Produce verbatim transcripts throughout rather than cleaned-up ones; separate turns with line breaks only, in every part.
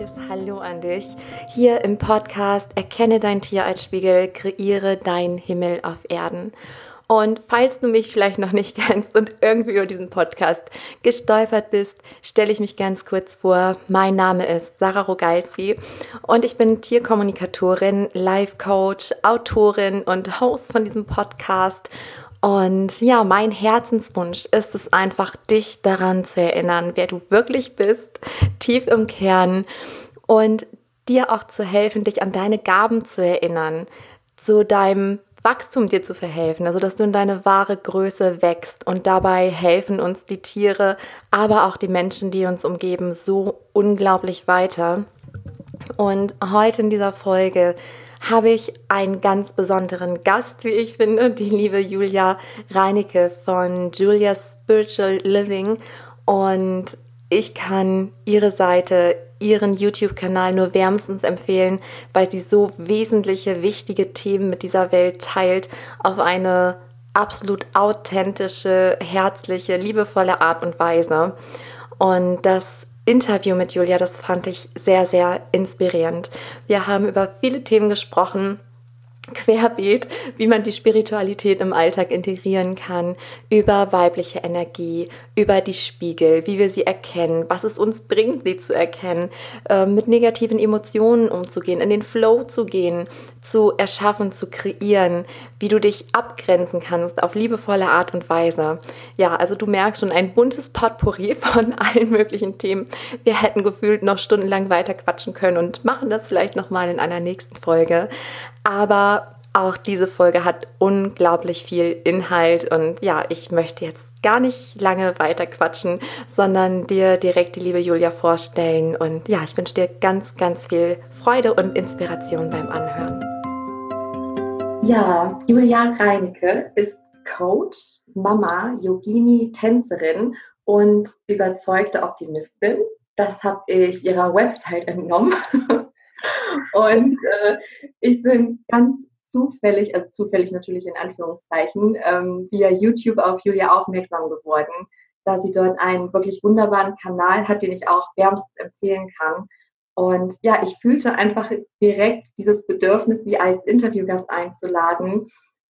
herzliches Hallo an dich. Hier im Podcast Erkenne dein Tier als Spiegel, kreiere deinen Himmel auf Erden. Und falls du mich vielleicht noch nicht kennst und irgendwie über diesen Podcast gestolpert bist, stelle ich mich ganz kurz vor. Mein Name ist Sarah Rogalski und ich bin Tierkommunikatorin, Life-Coach, Autorin und Host von diesem Podcast. Und ja, mein Herzenswunsch ist es einfach, dich daran zu erinnern, wer du wirklich bist, tief im Kern, und dir auch zu helfen, dich an deine Gaben zu erinnern, zu deinem Wachstum dir zu verhelfen, also dass du in deine wahre Größe wächst. Und dabei helfen uns die Tiere, aber auch die Menschen, die uns umgeben, so unglaublich weiter. Und heute in dieser Folge habe ich einen ganz besonderen Gast, wie ich finde, die liebe Julia Reinecke von Julia's Spiritual Living. Und ich kann ihre Seite, ihren YouTube-Kanal nur wärmstens empfehlen, weil sie so wesentliche, wichtige Themen mit dieser Welt teilt, auf eine absolut authentische, herzliche, liebevolle Art und Weise. Und das Interview mit Julia, das fand ich sehr, sehr inspirierend. Wir haben über viele Themen gesprochen, querbeet, wie man die Spiritualität im Alltag integrieren kann, über weibliche Energie, über die Spiegel, wie wir sie erkennen, was es uns bringt, sie zu erkennen, äh, mit negativen Emotionen umzugehen, in den Flow zu gehen, zu erschaffen, zu kreieren, wie du dich abgrenzen kannst auf liebevolle Art und Weise. Ja, also du merkst schon, ein buntes Potpourri von allen möglichen Themen. Wir hätten gefühlt noch stundenlang weiter quatschen können und machen das vielleicht nochmal in einer nächsten Folge. Aber auch diese Folge hat unglaublich viel Inhalt und ja, ich möchte jetzt gar nicht lange weiter quatschen, sondern dir direkt die liebe Julia vorstellen. Und ja, ich wünsche dir ganz, ganz viel Freude und Inspiration beim Anhören. Ja, Julia Reinecke ist Coach, Mama, Yogini, Tänzerin und überzeugte Optimistin. Das habe ich ihrer Website entnommen. Und äh, ich bin ganz zufällig, also zufällig natürlich in Anführungszeichen, ähm, via YouTube auf Julia aufmerksam geworden, da sie dort einen wirklich wunderbaren Kanal hat, den ich auch wärmstens empfehlen kann. Und ja, ich fühlte einfach direkt dieses Bedürfnis, sie als Interviewgast einzuladen.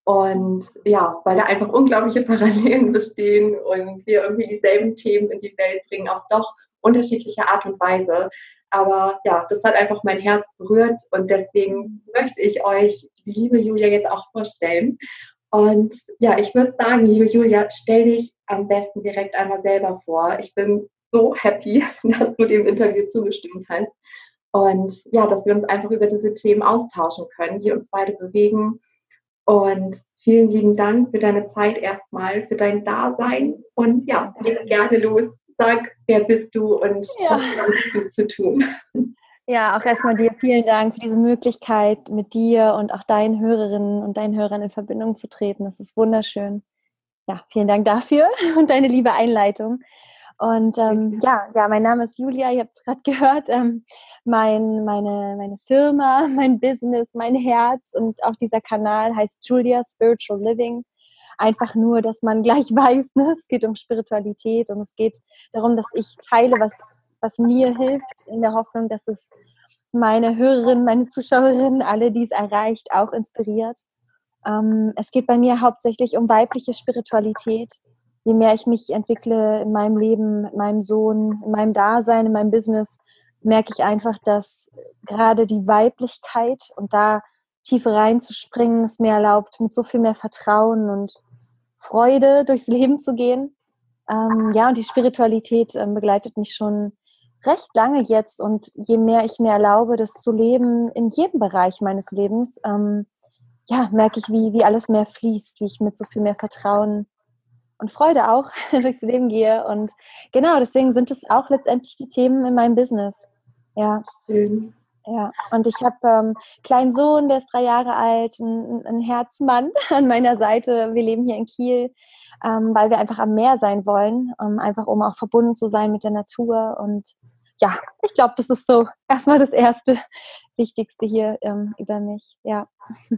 Und ja, weil da einfach unglaubliche Parallelen bestehen und wir irgendwie dieselben Themen in die Welt bringen, auf doch unterschiedliche Art und Weise. Aber ja, das hat einfach mein Herz berührt und deswegen möchte ich euch die liebe Julia jetzt auch vorstellen. Und ja, ich würde sagen, liebe Julia, stell dich am besten direkt einmal selber vor. Ich bin so happy, dass du dem Interview zugestimmt hast. Und ja, dass wir uns einfach über diese Themen austauschen können, die uns beide bewegen. Und vielen lieben Dank für deine Zeit erstmal, für dein Dasein. Und ja, leg gerne los. Sag, wer bist du und ja. Was kannst du zu tun?
Ja, auch erstmal dir vielen Dank für diese Möglichkeit, mit dir und auch deinen Hörerinnen und deinen Hörern in Verbindung zu treten. Das ist wunderschön. Ja, vielen Dank dafür und deine liebe Einleitung. Und ähm, ja, ja, mein Name ist Julia, ihr habt es gerade gehört. Ähm, mein, meine, meine Firma, mein Business, mein Herz und auch dieser Kanal heißt Julia's Spiritual Living. Einfach nur, dass man gleich weiß, ne? Es geht um Spiritualität und es geht darum, dass ich teile, was, was mir hilft, in der Hoffnung, dass es meine Hörerinnen, meine Zuschauerinnen, alle, die es erreicht, auch inspiriert. Ähm, es geht bei mir hauptsächlich um weibliche Spiritualität. Je mehr ich mich entwickle in meinem Leben, mit meinem Sohn, in meinem Dasein, in meinem Business, merke ich einfach, dass gerade die Weiblichkeit und da tiefer reinzuspringen, es mir erlaubt, mit so viel mehr Vertrauen und Freude durchs Leben zu gehen. Ähm, ja, und die Spiritualität ähm, begleitet mich schon recht lange jetzt. Und je mehr ich mir erlaube, das zu leben in jedem Bereich meines Lebens, ähm, ja, merke ich, wie, wie alles mehr fließt, wie ich mit so viel mehr Vertrauen und Freude auch durchs Leben gehe. Und genau, deswegen sind es auch letztendlich die Themen in meinem Business. Ja.
Schön.
Ja, und ich habe ähm, einen kleinen Sohn, der ist drei Jahre alt, ein, ein Herzmann an meiner Seite. Wir leben hier in Kiel, ähm, weil wir einfach am Meer sein wollen, um, einfach um auch verbunden zu sein mit der Natur. Und ja, ich glaube, das ist so erstmal das erste Wichtigste hier ähm, über mich. Ja.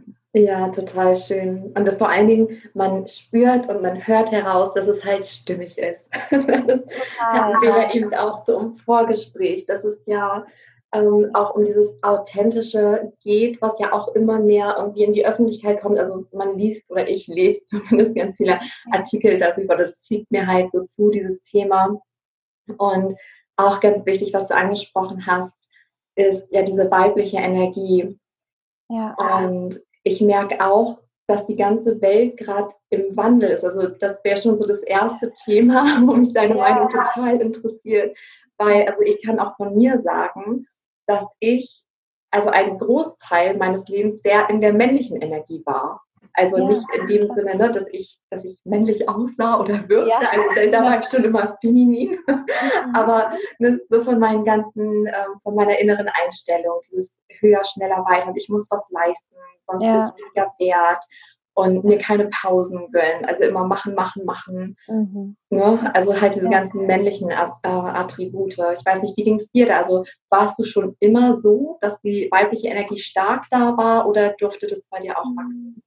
Ja, total schön. Und das vor allen Dingen, man spürt und man hört heraus, dass es halt stimmig ist. Das hatten wir ja eben auch so im Vorgespräch. Das ist ja ähm, auch um dieses Authentische geht, was ja auch immer mehr irgendwie in die Öffentlichkeit kommt. Also man liest oder ich lese zumindest ganz viele Artikel darüber, das fliegt mir halt so zu, dieses Thema. Und auch ganz wichtig, was du angesprochen hast, ist ja diese weibliche Energie.
Ja.
Und ich merke auch, dass die ganze Welt gerade im Wandel ist. Also das wäre schon so das erste Thema, wo mich deine
Ja.
Meinung total interessiert. Weil, also ich kann auch von mir sagen, dass ich, also einen Großteil meines Lebens sehr in der männlichen Energie war. Also
Ja.
nicht in dem Sinne, ne, dass ich, dass ich männlich aussah oder wirkte.
Ja.
Also da, da war ich schon immer feminin. Aber ne, so von meinen ganzen, ähm, von meiner inneren Einstellung, dieses höher, schneller, weiter. Ich muss was leisten, sonst
Ja.
bin ich weniger wert. Und mir keine Pausen gönnen. Also immer machen, machen, machen.
Mhm.
Ne? Also halt diese
Ja.
ganzen männlichen äh, Attribute. Ich weiß nicht, wie ging es dir da? Also warst du schon immer so, dass die weibliche Energie stark da war oder durfte das bei dir auch wachsen?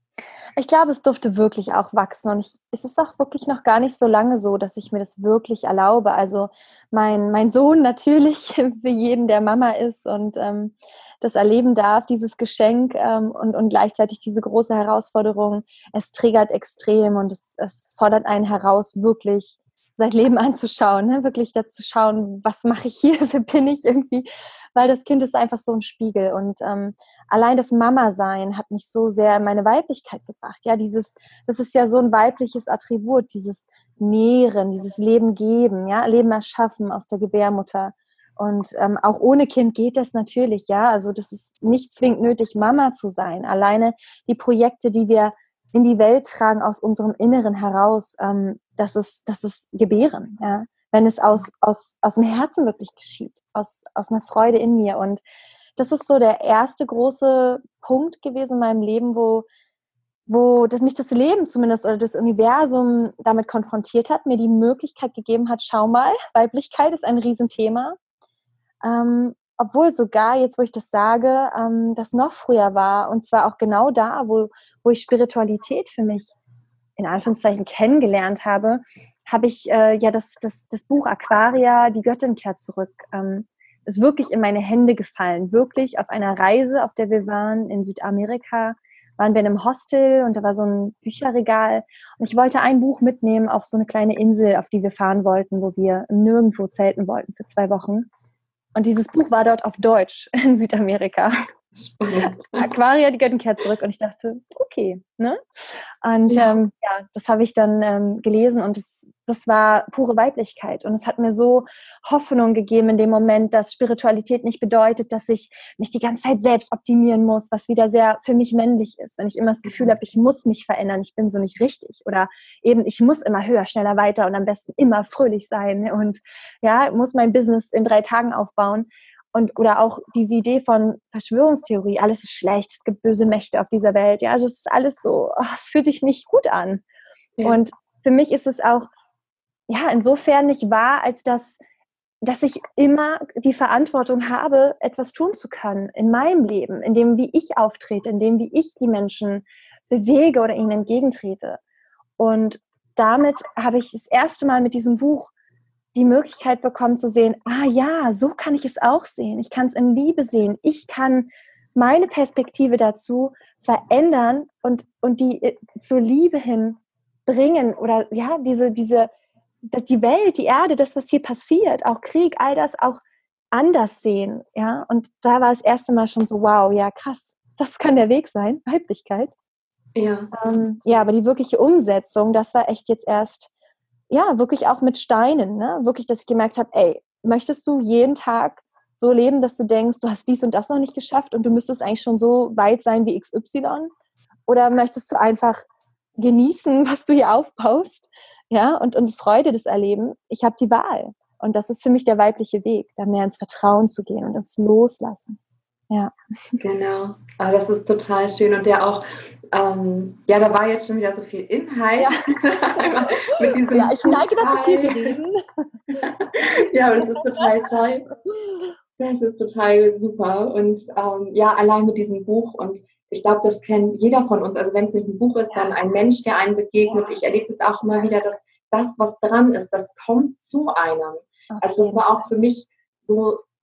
Ich glaube, es durfte wirklich auch wachsen und ich, es ist auch wirklich noch gar nicht so lange so, dass ich mir das wirklich erlaube. Also mein, mein Sohn natürlich, für jeden, der Mama ist und ähm, das erleben darf, dieses Geschenk ähm, und, und gleichzeitig diese große Herausforderung. Es triggert extrem und es, es fordert einen heraus, wirklich sein Leben anzuschauen, ne? Wirklich dazu schauen, was mache ich hier, wer bin ich irgendwie, weil das Kind ist einfach so ein Spiegel und ähm, allein das Mama-Sein hat mich so sehr in meine Weiblichkeit gebracht. Ja, dieses, das ist ja so ein weibliches Attribut, dieses Nähren, dieses Leben geben, ja, Leben erschaffen aus der Gebärmutter. Und ähm, auch ohne Kind geht das natürlich, ja. Also das ist nicht zwingend nötig, Mama zu sein. Alleine die Projekte, die wir in die Welt tragen aus unserem Inneren heraus, ähm, das ist, das ist Gebären, ja. Wenn es aus, aus, aus dem Herzen wirklich geschieht, aus, aus einer Freude in mir. Und das ist so der erste große Punkt gewesen in meinem Leben, wo, wo das, mich das Leben zumindest oder das Universum damit konfrontiert hat, mir die Möglichkeit gegeben hat, schau mal, Weiblichkeit ist ein Riesenthema. Ähm, obwohl sogar, jetzt wo ich das sage, ähm, das noch früher war und zwar auch genau da, wo, wo ich Spiritualität für mich in Anführungszeichen kennengelernt habe, habe ich äh, ja das, das, das Buch Aquaria, die Göttin kehrt zurück, ähm, ist wirklich in meine Hände gefallen. Wirklich auf einer Reise, auf der wir waren in Südamerika, waren wir in einem Hostel und da war so ein Bücherregal und ich wollte ein Buch mitnehmen auf so eine kleine Insel, auf die wir fahren wollten, wo wir nirgendwo zelten wollten für zwei Wochen. Und dieses Buch war dort auf Deutsch in Südamerika.
Spannend.
Aquaria, die Göttin kehrt zurück. Und ich dachte, okay, ne? Und ja, ähm, ja das habe ich dann ähm, gelesen und das, das war pure Weiblichkeit. Und es hat mir so Hoffnung gegeben in dem Moment, dass Spiritualität nicht bedeutet, dass ich mich die ganze Zeit selbst optimieren muss, was wieder sehr für mich männlich ist. Wenn ich immer das Gefühl habe, ich muss mich verändern, ich bin so nicht richtig. Oder eben, ich muss immer höher, schneller, weiter und am besten immer fröhlich sein. Und ja, muss mein Business in drei Tagen aufbauen. Und, oder auch diese Idee von Verschwörungstheorie, alles ist schlecht, es gibt böse Mächte auf dieser Welt. Ja, das ist alles so, oh, es fühlt sich nicht gut an. Ja. Und für mich ist es auch, ja, insofern nicht wahr, als dass, dass ich immer die Verantwortung habe, etwas tun zu können in meinem Leben, in dem, wie ich auftrete, in dem, wie ich die Menschen bewege oder ihnen entgegentrete. Und damit habe ich das erste Mal mit diesem Buch die Möglichkeit bekommen zu sehen, ah ja, so kann ich es auch sehen. Ich kann es in Liebe sehen. Ich kann meine Perspektive dazu verändern und, und die zur Liebe hin bringen oder ja, diese, diese, die Welt, die Erde, das, was hier passiert, auch Krieg, all das auch anders sehen. Ja? Und da war das erste Mal schon so, wow, ja krass, das kann der Weg sein, Weiblichkeit.
Ja.
Ähm, ja, aber die wirkliche Umsetzung, das war echt jetzt erst ja, wirklich auch mit Steinen, ne? Wirklich, dass ich gemerkt habe, ey, möchtest du jeden Tag so leben, dass du denkst, du hast dies und das noch nicht geschafft und du müsstest eigentlich schon so weit sein wie X Y? Oder möchtest du einfach genießen, was du hier aufbaust, ja, und, und Freude des Erleben? Ich habe die Wahl. Und das ist für mich der weibliche Weg, da mehr ins Vertrauen zu gehen und ins Loslassen. Ja.
Genau, aber das ist total schön und der auch, ähm, ja, da war jetzt schon wieder so viel Inhalt.
Ja,
mit diesem
ja ich neige dazu, viel zu reden.
Ja, aber das ist total toll. Das ist total super und ähm, ja, allein mit diesem Buch und ich glaube, das kennt jeder von uns, also wenn es nicht ein Buch ist, dann ein Mensch, der einem begegnet. Ich erlebe es auch immer wieder, dass das, was dran ist, das kommt zu einem. Also das war auch für mich so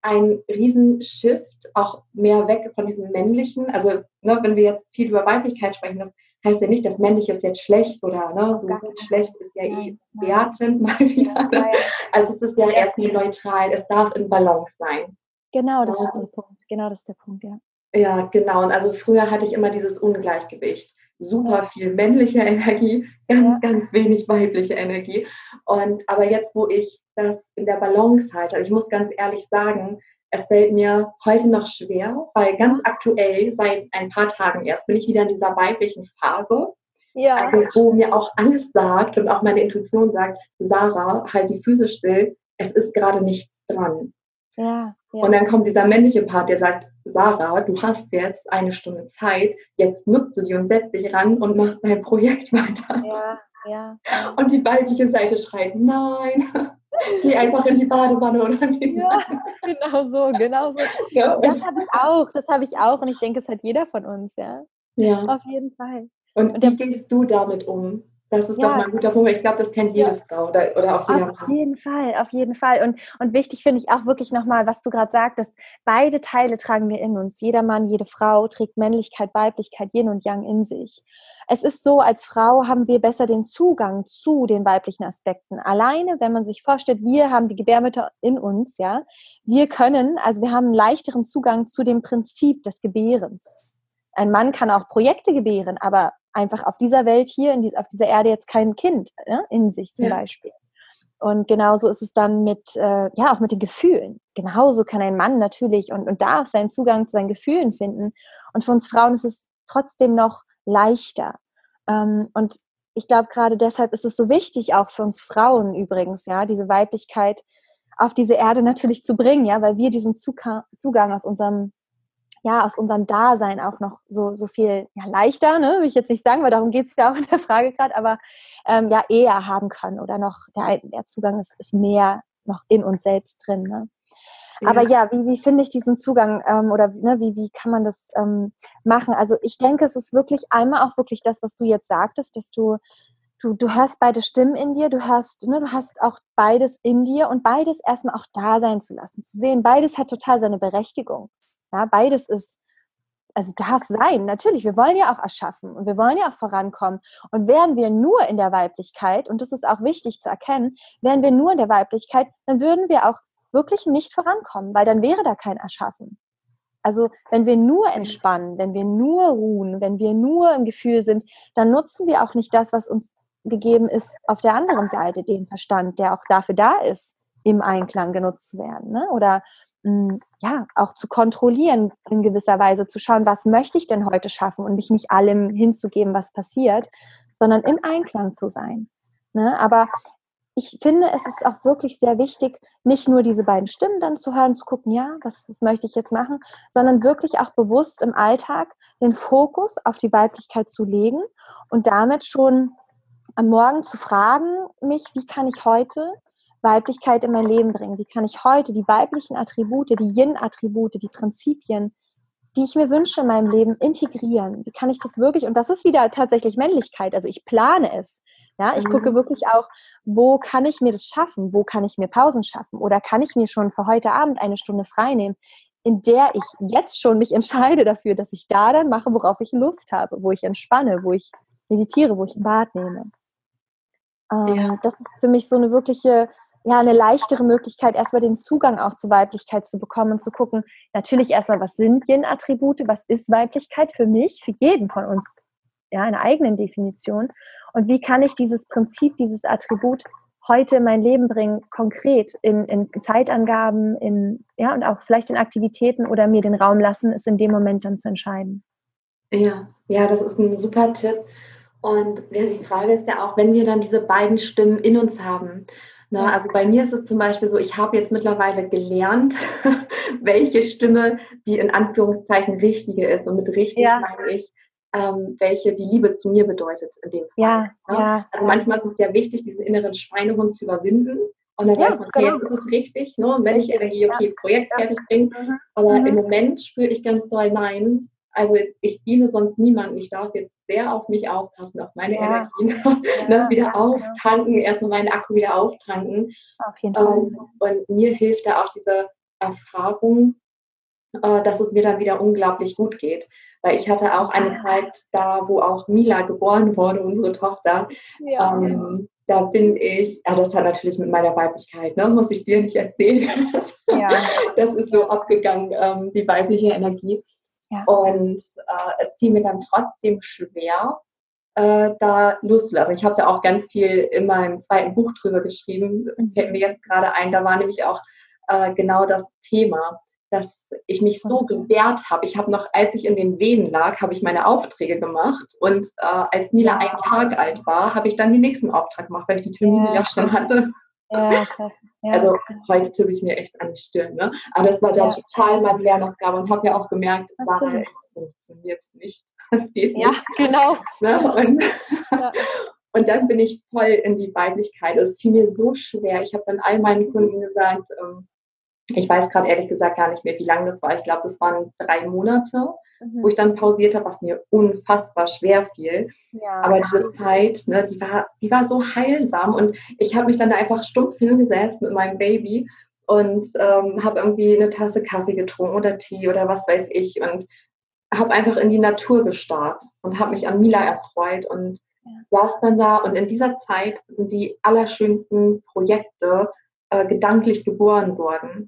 ein Riesenshift, auch mehr weg von diesem Männlichen. Also, ne, wenn wir jetzt viel über Weiblichkeit sprechen, das heißt ja nicht, dass männlich ist jetzt schlecht oder ne, so gut, schlecht ist ja eh wertend mal wieder. Ne? Also es ist ja erstmal neutral, es darf in Balance sein.
Genau, das ist der Punkt. Genau, das ist der Punkt, ja.
Ja, genau. Und also früher hatte ich immer dieses Ungleichgewicht. Super viel männliche Energie, ganz, ja. ganz wenig weibliche Energie. Und aber jetzt, wo ich das in der Balance halte, also ich muss ganz ehrlich sagen, es fällt mir heute noch schwer, weil ganz aktuell, seit ein paar Tagen erst, bin ich wieder in dieser weiblichen Phase. Ja. Also wo mir auch alles sagt und auch meine Intuition sagt, Sarah, halt die Füße still, es ist gerade nichts dran.
Ja, ja.
Und dann kommt dieser männliche Part, der sagt, Sarah, du hast jetzt eine Stunde Zeit, jetzt nutzt du die und setzt dich ran und machst dein Projekt weiter.
Ja, ja, ja.
Und die weibliche Seite schreit, nein, geh einfach in die Badewanne oder wie.
Ja, genau so, genau so. Ja, das habe ich auch, das habe ich auch und ich denke, es hat jeder von uns, ja.
Ja.
Auf jeden Fall.
Und, und wie gehst du damit um? Das ist ja, doch mal ein guter Punkt. Ich glaube, das kennt jede ja. Frau oder, oder auch jeder Mann.
Auf jeden Fall, auf jeden Fall. Und, und wichtig finde ich auch wirklich nochmal, was du gerade sagtest, beide Teile tragen wir in uns. Jeder Mann, jede Frau trägt Männlichkeit, Weiblichkeit, Yin und Yang in sich. Es ist so, als Frau haben wir besser den Zugang zu den weiblichen Aspekten. Alleine, wenn man sich vorstellt, wir haben die Gebärmutter in uns, ja, wir können, also wir haben einen leichteren Zugang zu dem Prinzip des Gebärens. Ein Mann kann auch Projekte gebären, aber einfach auf dieser Welt hier, in die, auf dieser Erde jetzt kein Kind ne, in sich zum ja. Beispiel. Und genauso ist es dann mit, äh, ja, auch mit den Gefühlen. Genauso kann ein Mann natürlich und, und darf seinen Zugang zu seinen Gefühlen finden. Und für uns Frauen ist es trotzdem noch leichter. Ähm, und ich glaube, gerade deshalb ist es so wichtig, auch für uns Frauen übrigens, ja, diese Weiblichkeit auf diese Erde natürlich zu bringen, ja, weil wir diesen Zugang, Zugang aus unserem ja, aus unserem Dasein auch noch so, so viel ja, leichter, ne, will ich jetzt nicht sagen, weil darum geht es ja auch in der Frage gerade, aber ähm, ja, eher haben können oder noch, der, der Zugang ist, ist mehr noch in uns selbst drin. Ne? Ja. Aber ja, wie, wie finde ich diesen Zugang ähm, oder ne, wie, wie kann man das ähm, machen? Also ich denke, es ist wirklich einmal auch wirklich das, was du jetzt sagtest, dass du Du, du hörst beide Stimmen in dir, du hörst, ne, du hast auch beides in dir und beides erstmal auch da sein zu lassen, zu sehen, beides hat total seine Berechtigung. Ja, beides ist, also darf sein, natürlich, wir wollen ja auch erschaffen und wir wollen ja auch vorankommen. Und wären wir nur in der Weiblichkeit, und das ist auch wichtig zu erkennen, wären wir nur in der Weiblichkeit, dann würden wir auch wirklich nicht vorankommen, weil dann wäre da kein Erschaffen. Also wenn wir nur entspannen, wenn wir nur ruhen, wenn wir nur im Gefühl sind, dann nutzen wir auch nicht das, was uns gegeben ist auf der anderen Seite, den Verstand, der auch dafür da ist, im Einklang genutzt zu werden. Ne? Oder mh, ja, auch zu kontrollieren in gewisser Weise, zu schauen, was möchte ich denn heute schaffen und mich nicht allem hinzugeben, was passiert, sondern im Einklang zu sein. Ne? Aber ich finde, es ist auch wirklich sehr wichtig, nicht nur diese beiden Stimmen dann zu hören, zu gucken, ja, was, was möchte ich jetzt machen, sondern wirklich auch bewusst im Alltag den Fokus auf die Weiblichkeit zu legen und damit schon am Morgen zu fragen, mich, wie kann ich heute Weiblichkeit in mein Leben bringen? Wie kann ich heute die weiblichen Attribute, die Yin-Attribute, die Prinzipien, die ich mir wünsche in meinem Leben, integrieren? Wie kann ich das wirklich, und das ist wieder tatsächlich Männlichkeit, also ich plane es. Ja, ich mhm. gucke wirklich auch, wo kann ich mir das schaffen? Wo kann ich mir Pausen schaffen? Oder kann ich mir schon für heute Abend eine Stunde frei nehmen, in der ich jetzt schon mich entscheide dafür, dass ich da dann mache, worauf ich Lust habe, wo ich entspanne, wo ich meditiere, wo ich ein Bad nehme. Ähm, ja. Das ist für mich so eine wirkliche, ja, eine leichtere Möglichkeit, erstmal den Zugang auch zur Weiblichkeit zu bekommen und zu gucken, natürlich erstmal, was sind Yin-Attribute, was ist Weiblichkeit für mich, für jeden von uns, ja, eine eigene Definition und wie kann ich dieses Prinzip, dieses Attribut heute in mein Leben bringen, konkret in, in Zeitangaben, in, ja, und auch vielleicht in Aktivitäten oder mir den Raum lassen, es in dem Moment dann zu entscheiden.
Ja, ja, das ist ein super Tipp. Und ja, die Frage ist ja auch, wenn wir dann diese beiden Stimmen in uns haben. Ne? Ja. Also bei mir ist es zum Beispiel so, ich habe jetzt mittlerweile gelernt, welche Stimme die in Anführungszeichen richtige ist. Und mit richtig ja. meine ich, ähm, welche die Liebe zu mir bedeutet in dem Fall.
Ja,
ne?
ja.
Also manchmal ist es ja wichtig, diesen inneren Schweinehund zu überwinden. Und dann ja, weiß man, okay, genau. jetzt ist es richtig, ne? Und wenn ich Energie, okay, ja. Projekt ja. fertig bringen. Mhm. Aber mhm. im Moment spüre ich ganz doll, nein, also ich diene sonst niemandem. Ich darf jetzt sehr auf mich aufpassen, auf meine ja. Energien, ja, ne, wieder ja, auftanken, ja. erstmal meinen Akku wieder auftanken.
Auf jeden Fall.
Ähm, und mir hilft da auch diese Erfahrung, äh, dass es mir dann wieder unglaublich gut geht. Weil ich hatte auch eine Zeit da, wo auch Mila geboren wurde, unsere Tochter.
Ja.
Ähm, da bin ich, ja, das hat natürlich mit meiner Weiblichkeit, ne, muss ich dir nicht erzählen.
Ja.
Das ist so abgegangen, ähm, die weibliche Energie.
Ja.
Und äh, es fiel mir dann trotzdem schwer, äh, da loszulassen. Ich habe da auch ganz viel in meinem zweiten Buch drüber geschrieben. Das fällt mir jetzt gerade ein, da war nämlich auch äh, genau das Thema, dass ich mich so gewehrt habe. Ich habe noch, als ich in den Wehen lag, habe ich meine Aufträge gemacht und äh, als Mila einen Tag alt war, habe ich dann den nächsten Auftrag gemacht, weil ich die Termine ja, ja schon hatte.
Ja, krass. Ja.
Also heute tippe ich mir echt an die Stirn. Ne? Aber das war dann ja. total meine Lernaufgabe und habe ja auch gemerkt, Sarah, es funktioniert nicht. Das geht nicht.
Ja, genau.
Ne? Und, ja. und dann bin ich voll in die Weiblichkeit. Es fiel mir so schwer. Ich habe dann all meinen Kunden gesagt, ähm, ich weiß gerade ehrlich gesagt gar nicht mehr, wie lange das war. Ich glaube, das waren drei Monate, mhm. wo ich dann pausiert habe, was mir unfassbar schwer fiel. Ja, aber diese Zeit, ne, die war, die war so heilsam. Und ich habe mich dann da einfach stumpf hingesetzt mit meinem Baby und ähm, habe irgendwie eine Tasse Kaffee getrunken oder Tee oder was weiß ich und habe einfach in die Natur gestarrt und habe mich an Mila erfreut und ja. saß dann da. Und in dieser Zeit sind die allerschönsten Projekte äh, gedanklich geboren worden.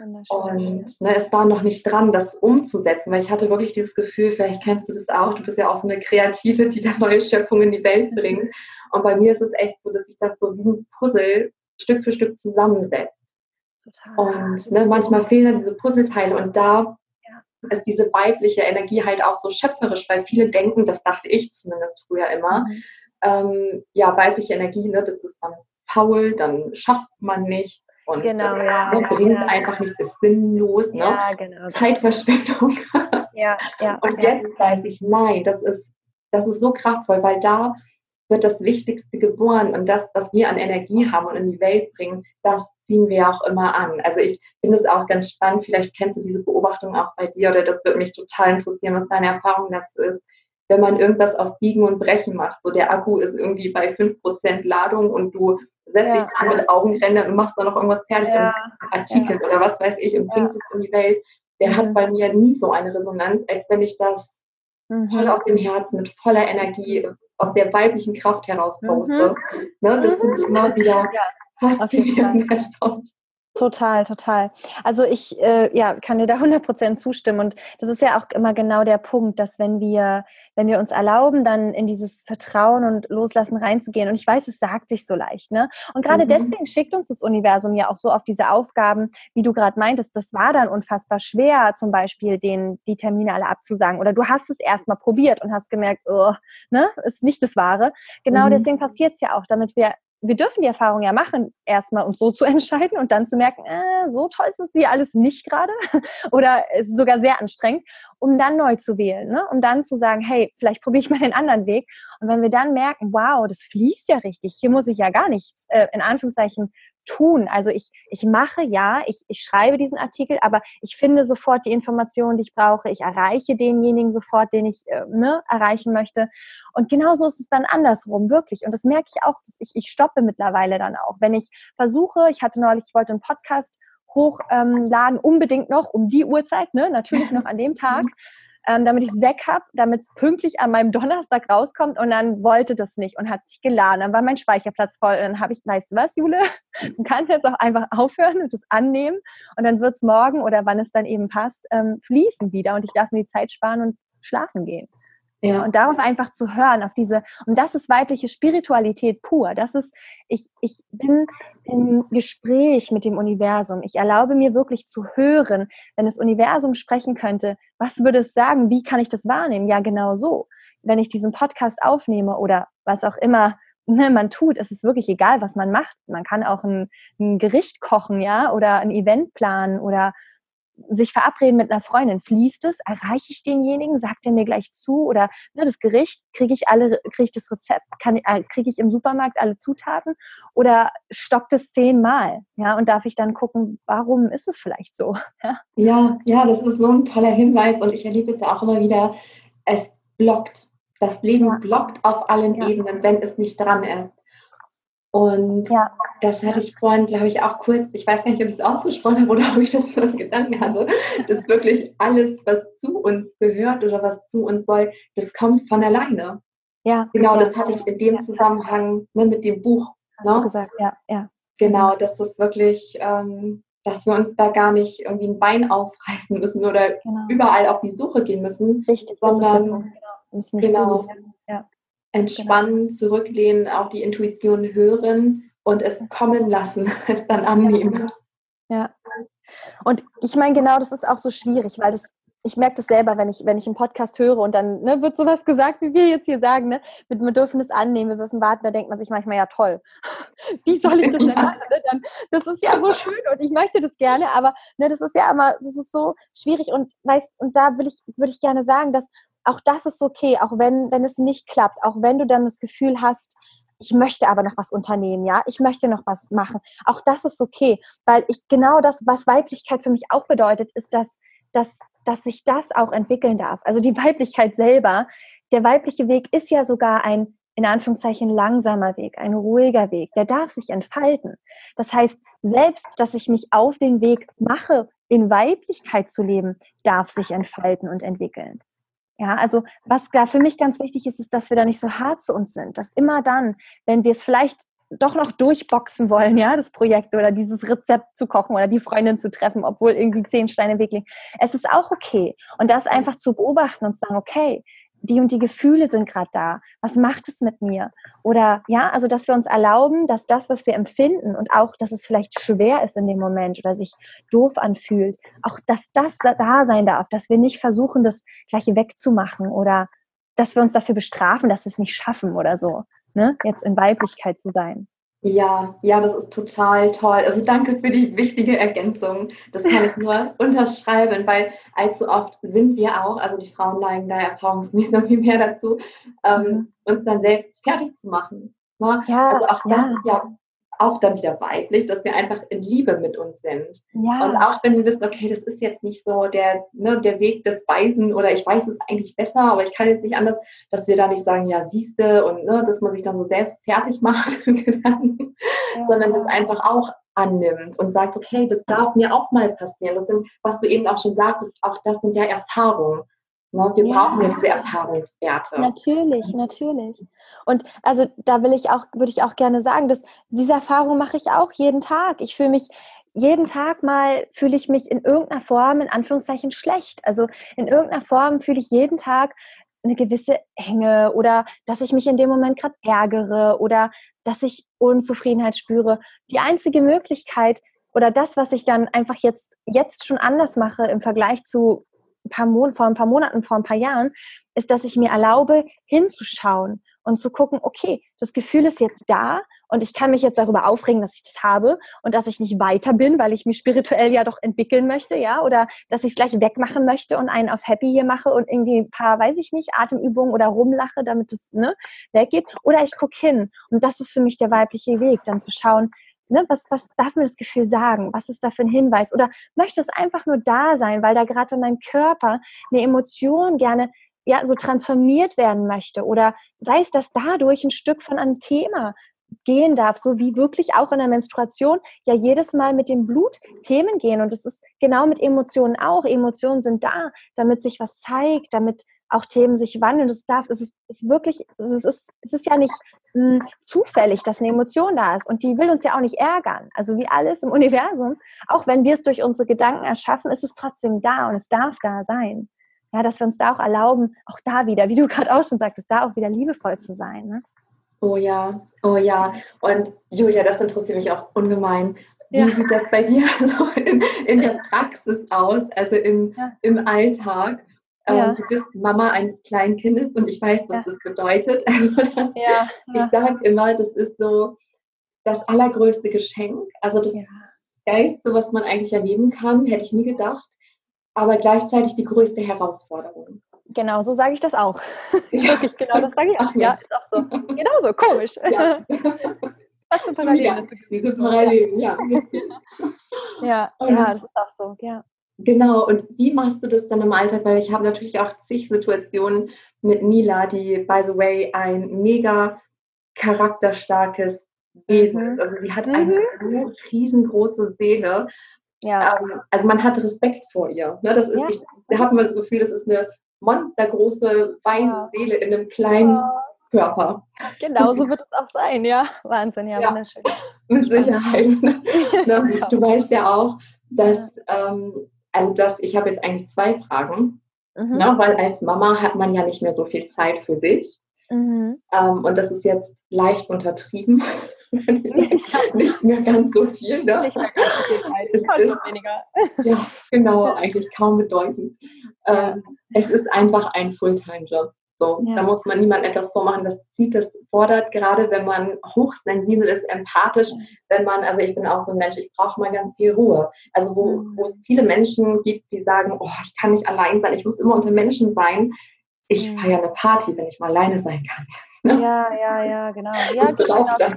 Und ne, es war noch nicht dran, das umzusetzen, weil ich hatte wirklich dieses Gefühl, vielleicht kennst du das auch, du bist ja auch so eine Kreative, die da neue Schöpfungen in die Welt bringt. Und bei mir ist es echt so, dass sich das so wie ein Puzzle Stück für Stück zusammensetzt. Total. Und ne, manchmal fehlen dann diese Puzzleteile und da ja. ist diese weibliche Energie halt auch so schöpferisch, weil viele denken, das dachte ich zumindest früher immer, mhm. ähm, ja, weibliche Energie, ne, das ist dann faul, dann schafft man nicht. Und
genau,
das
ja,
ne, bringt
ja.
einfach nichts, ist sinnlos, ne?
Ja, genau.
Zeitverschwendung.
Ja, ja,
und
ja.
jetzt weiß ich, nein, das ist, das ist so kraftvoll, weil da wird das Wichtigste geboren und das, was wir an Energie haben und in die Welt bringen, das ziehen wir auch immer an. Also ich finde es auch ganz spannend, vielleicht kennst du diese Beobachtung auch bei dir oder das würde mich total interessieren, was deine Erfahrung dazu ist. Wenn man irgendwas auf Biegen und Brechen macht, so der Akku ist irgendwie bei fünf Prozent Ladung und du setzt ja. dich dran mit Augenrändern und machst dann noch irgendwas fertig ja. und Artikel ja. oder was weiß ich und bringst ja. es in die Welt, der mhm. hat bei mir nie so eine Resonanz, als wenn ich das mhm. voll aus dem Herzen, mit voller Energie, aus der weiblichen Kraft heraus poste. Mhm. Ne, das mhm. sind immer wieder
ja.
faszinierend erstaunt.
Total, total. Also ich äh, ja, kann dir da hundert Prozent zustimmen und das ist ja auch immer genau der Punkt, dass wenn wir, wenn wir uns erlauben, dann in dieses Vertrauen und Loslassen reinzugehen und ich weiß, es sagt sich so leicht, ne? Und gerade mhm. deswegen schickt uns das Universum ja auch so auf diese Aufgaben, wie du gerade meintest, das war dann unfassbar schwer, zum Beispiel den, die Termine alle abzusagen oder du hast es erstmal probiert und hast gemerkt, oh, ne, ist nicht das Wahre. Genau mhm. deswegen passiert es ja auch, damit wir wir dürfen die Erfahrung ja machen, erstmal uns so zu entscheiden und dann zu merken, äh, so toll ist es hier alles nicht gerade oder es ist sogar sehr anstrengend, um dann neu zu wählen, ne? Um dann zu sagen, hey, vielleicht probiere ich mal den anderen Weg. Und wenn wir dann merken, wow, das fließt ja richtig, hier muss ich ja gar nichts, äh, in Anführungszeichen, tun. Also ich, ich mache, ja, ich, ich schreibe diesen Artikel, aber ich finde sofort die Informationen, die ich brauche. Ich erreiche denjenigen sofort, den ich äh, ne, erreichen möchte. Und genauso ist es dann andersrum, wirklich. Und das merke ich auch, dass ich, ich stoppe mittlerweile dann auch. Wenn ich versuche, ich hatte neulich, ich wollte einen Podcast hochladen, ähm, unbedingt noch um die Uhrzeit, ne, natürlich noch an dem Tag, ähm, damit ich es weg habe, damit es pünktlich an meinem Donnerstag rauskommt und dann wollte das nicht und hat sich geladen. Dann war mein Speicherplatz voll und dann habe ich, weißt du was, Jule, du kannst jetzt auch einfach aufhören und das annehmen und dann wird es morgen oder wann es dann eben passt, ähm, fließen wieder und ich darf mir die Zeit sparen und schlafen gehen. Ja. Und darauf einfach zu hören, auf diese, und das ist weibliche Spiritualität pur. Das ist, ich, ich bin im Gespräch mit dem Universum. Ich erlaube mir wirklich zu hören, wenn das Universum sprechen könnte, was würde es sagen? Wie kann ich das wahrnehmen? Ja, genau so. Wenn ich diesen Podcast aufnehme oder was auch immer ne, man tut, es ist wirklich egal, was man macht. Man kann auch ein, ein Gericht kochen, ja, oder ein Event planen oder sich verabreden mit einer Freundin, fließt es, erreiche ich denjenigen, sagt er mir gleich zu oder ne, das Gericht, kriege ich alle, kriege ich das Rezept, kann, äh, kriege ich im Supermarkt alle Zutaten oder stockt es zehnmal, ja, und darf ich dann gucken, warum ist es vielleicht so? Ja,
ja, ja, das ist so ein toller Hinweis und ich erlebe es ja auch immer wieder, es blockt, das Leben ja. blockt auf allen ja. Ebenen, wenn es nicht dran ist. Und
Ja.
das hatte ich vorhin, glaube ich, auch kurz, ich weiß gar nicht, ob ich es ausgesprochen habe oder ob ich das nur in Gedanken hatte, dass wirklich alles, was zu uns gehört oder was zu uns soll, das kommt von alleine.
Ja.
Genau,
ja.
das hatte ich in dem
ja,
Zusammenhang, ne, mit dem Buch.
Hast du
Ne?
gesagt, ja, ja.
Genau, dass es wirklich, ähm, dass wir uns da gar nicht irgendwie ein Bein ausreißen müssen oder
Genau.
überall auf die Suche gehen müssen,
Richtig, das ist der
sondern
Punkt. Genau. Wir müssen nicht
genau,
suchen. Ja, genau.
entspannen, zurücklehnen, auch die Intuition hören und es kommen lassen, es dann annehmen.
Ja. Und ich meine, genau, das ist auch so schwierig, weil das, ich merke das selber, wenn ich, wenn ich einen Podcast höre und dann ne, wird sowas gesagt, wie wir jetzt hier sagen, ne, wir, wir dürfen das annehmen, wir dürfen warten, da denkt man sich manchmal, ja toll, wie soll ich das denn machen? Ne? Dann, das ist ja so schön und ich möchte das gerne, aber ne, das ist ja immer, das ist so schwierig und weißt, und da will ich, würde ich gerne sagen, dass auch das ist okay, auch wenn, wenn es nicht klappt, auch wenn du dann das Gefühl hast, ich möchte aber noch was unternehmen, ja, ich möchte noch was machen. Auch das ist okay, weil ich genau das, was Weiblichkeit für mich auch bedeutet, ist, dass, dass, dass sich das auch entwickeln darf. Also die Weiblichkeit selber, der weibliche Weg ist ja sogar ein, in Anführungszeichen, langsamer Weg, ein ruhiger Weg, der darf sich entfalten. Das heißt, selbst, dass ich mich auf den Weg mache, in Weiblichkeit zu leben, darf sich entfalten und entwickeln. Ja, also was da für mich ganz wichtig ist, ist, dass wir da nicht so hart zu uns sind. Dass immer dann, wenn wir es vielleicht doch noch durchboxen wollen, ja, das Projekt oder dieses Rezept zu kochen oder die Freundin zu treffen, obwohl irgendwie zehn Steine im Weg liegen. Es ist auch okay. Und das einfach zu beobachten und zu sagen, okay, die und die Gefühle sind gerade da. Was macht es mit mir? Oder ja, also dass wir uns erlauben, dass das, was wir empfinden und auch, dass es vielleicht schwer ist in dem Moment oder sich doof anfühlt, auch dass das da sein darf, dass wir nicht versuchen, das Gleiche wegzumachen oder dass wir uns dafür bestrafen, dass wir es nicht schaffen oder so, ne? Jetzt in Weiblichkeit zu sein.
Ja, ja, das ist total toll. Also danke für die wichtige Ergänzung. Das kann ich nur unterschreiben, weil allzu oft sind wir auch, also die Frauen neigen da erfahrungsgemäß noch viel mehr dazu, ähm,
Mhm.
uns dann selbst fertig zu machen. Ne?
Ja,
Also auch das
ja,
ist ja auch dann wieder weiblich, dass wir einfach in Liebe mit uns sind. Und
ja,
auch wenn wir wissen, okay, das ist jetzt nicht so der, ne, der Weg des Weisen oder ich weiß es eigentlich besser, aber ich kann jetzt nicht anders, dass wir da nicht sagen, ja, siehste und ne, dass man sich dann so selbst fertig macht, sondern das einfach auch annimmt und sagt, okay, das darf mir auch mal passieren. Das sind, was du eben auch schon sagtest, auch das sind ja Erfahrungen. Ne? Wir
ja.
brauchen ja diese Erfahrungswerte.
Natürlich, natürlich. Und also da will ich auch, würde ich auch gerne sagen, dass diese Erfahrung mache ich auch jeden Tag. Ich fühle mich jeden Tag mal, fühle ich mich in irgendeiner Form, in Anführungszeichen, schlecht. Also in irgendeiner Form fühle ich jeden Tag eine gewisse Enge oder dass ich mich in dem Moment gerade ärgere oder dass ich Unzufriedenheit spüre. Die einzige Möglichkeit oder das, was ich dann einfach jetzt, jetzt schon anders mache im Vergleich zu ein paar Mon- vor ein paar Monaten, vor ein paar Jahren, ist, dass ich mir erlaube, hinzuschauen und zu gucken, okay, das Gefühl ist jetzt da und ich kann mich jetzt darüber aufregen, dass ich das habe und dass ich nicht weiter bin, weil ich mich spirituell ja doch entwickeln möchte, ja, oder dass ich es gleich wegmachen möchte und einen auf Happy hier mache und irgendwie ein paar, weiß ich nicht, Atemübungen oder rumlache, damit es ne, weggeht. Oder ich gucke hin und das ist für mich der weibliche Weg, dann zu schauen, ne, was, was darf mir das Gefühl sagen? Was ist da für ein Hinweis? Oder möchte es einfach nur da sein, weil da gerade in meinem Körper eine Emotion gerne ja, so transformiert werden möchte oder sei es, dass dadurch ein Stück von einem Thema gehen darf, so wie wirklich auch in der Menstruation ja jedes Mal mit dem Blut Themen gehen und es ist genau mit Emotionen auch. Emotionen sind da, damit sich was zeigt, damit auch Themen sich wandeln. Das darf, es ist, es ist wirklich, es ist, es ist ja nicht mh, zufällig, dass eine Emotion da ist und die will uns ja auch nicht ärgern. Also wie alles im Universum, auch wenn wir es durch unsere Gedanken erschaffen, ist es trotzdem da und es darf da sein. Ja, dass wir uns da auch erlauben, auch da wieder, wie du gerade auch schon sagtest, da auch wieder liebevoll zu sein. Ne?
Oh ja, oh ja. Und Julia, das interessiert mich auch ungemein. Wie
Ja.
sieht das bei dir so in, in der Praxis aus, also im,
Ja.
im Alltag?
Ja.
Ähm, du bist Mama eines kleinen Kindes und ich weiß, was
Ja.
das bedeutet. Also das,
Ja.
ich
Ja.
sage immer, das ist so das allergrößte Geschenk. Also das
Ja.
Geilste, was man eigentlich erleben kann, hätte ich nie gedacht. Aber gleichzeitig die größte Herausforderung.
Genau, so sage ich das auch. Wirklich, genau, das sage ich auch.
Ach,
Ja,
Mensch.
ist auch so. Genau so, komisch.
Ja.
Was für
Julia,
Parallelen.
diese Parallelen, ja, witzig.
Ja,
Und
ja, das ist auch so, ja.
genau, und wie machst du das dann im Alltag? Weil ich habe natürlich auch zig Situationen mit Mila, die, by the way, ein mega charakterstarkes Wesen
Mhm.
ist. Also sie hat
Mhm.
eine so riesengroße Seele.
Ja.
Ähm, also man hat Respekt vor ihr. Ne? Das ist,
Ja.
ich, da hat man das Gefühl, das ist eine monstergroße, weise
Ja.
Seele in einem kleinen
Oh.
Körper.
Genau, so wird es auch sein, ja. Wahnsinn, ja,
Ja,
wunderschön.
mit
Spannend.
Sicherheit. Ne?
Top.
Du weißt ja auch,
Ja.
dass, ähm, also dass ich habe jetzt eigentlich zwei Fragen,
Mhm.
ne? Weil als Mama hat man ja nicht mehr so viel Zeit für sich.
Mhm.
Ähm, und das ist jetzt leicht untertrieben.
Ja.
Nicht mehr ganz so viel. Ne?
Nicht mehr ganz so viel Zeit.
Es
Ja,
ist,
schon weniger.
ja, genau,
Ja.
eigentlich kaum bedeutend.
Ja.
Ähm, es ist einfach ein Fulltime-Job. So,
Ja.
da muss man niemandem etwas vormachen. Das zieht, das fordert, gerade wenn man hochsensibel ist, empathisch, wenn man, also ich bin auch so ein Mensch, ich brauche mal ganz viel Ruhe. Also wo,
Mhm.
wo es viele Menschen gibt, die sagen, oh, ich kann nicht allein sein, ich muss immer unter Menschen sein. Ich
Mhm.
feiere eine Party, wenn ich mal alleine sein kann. Ne?
Ja, ja, ja, genau. Ja,
Ich brauche das.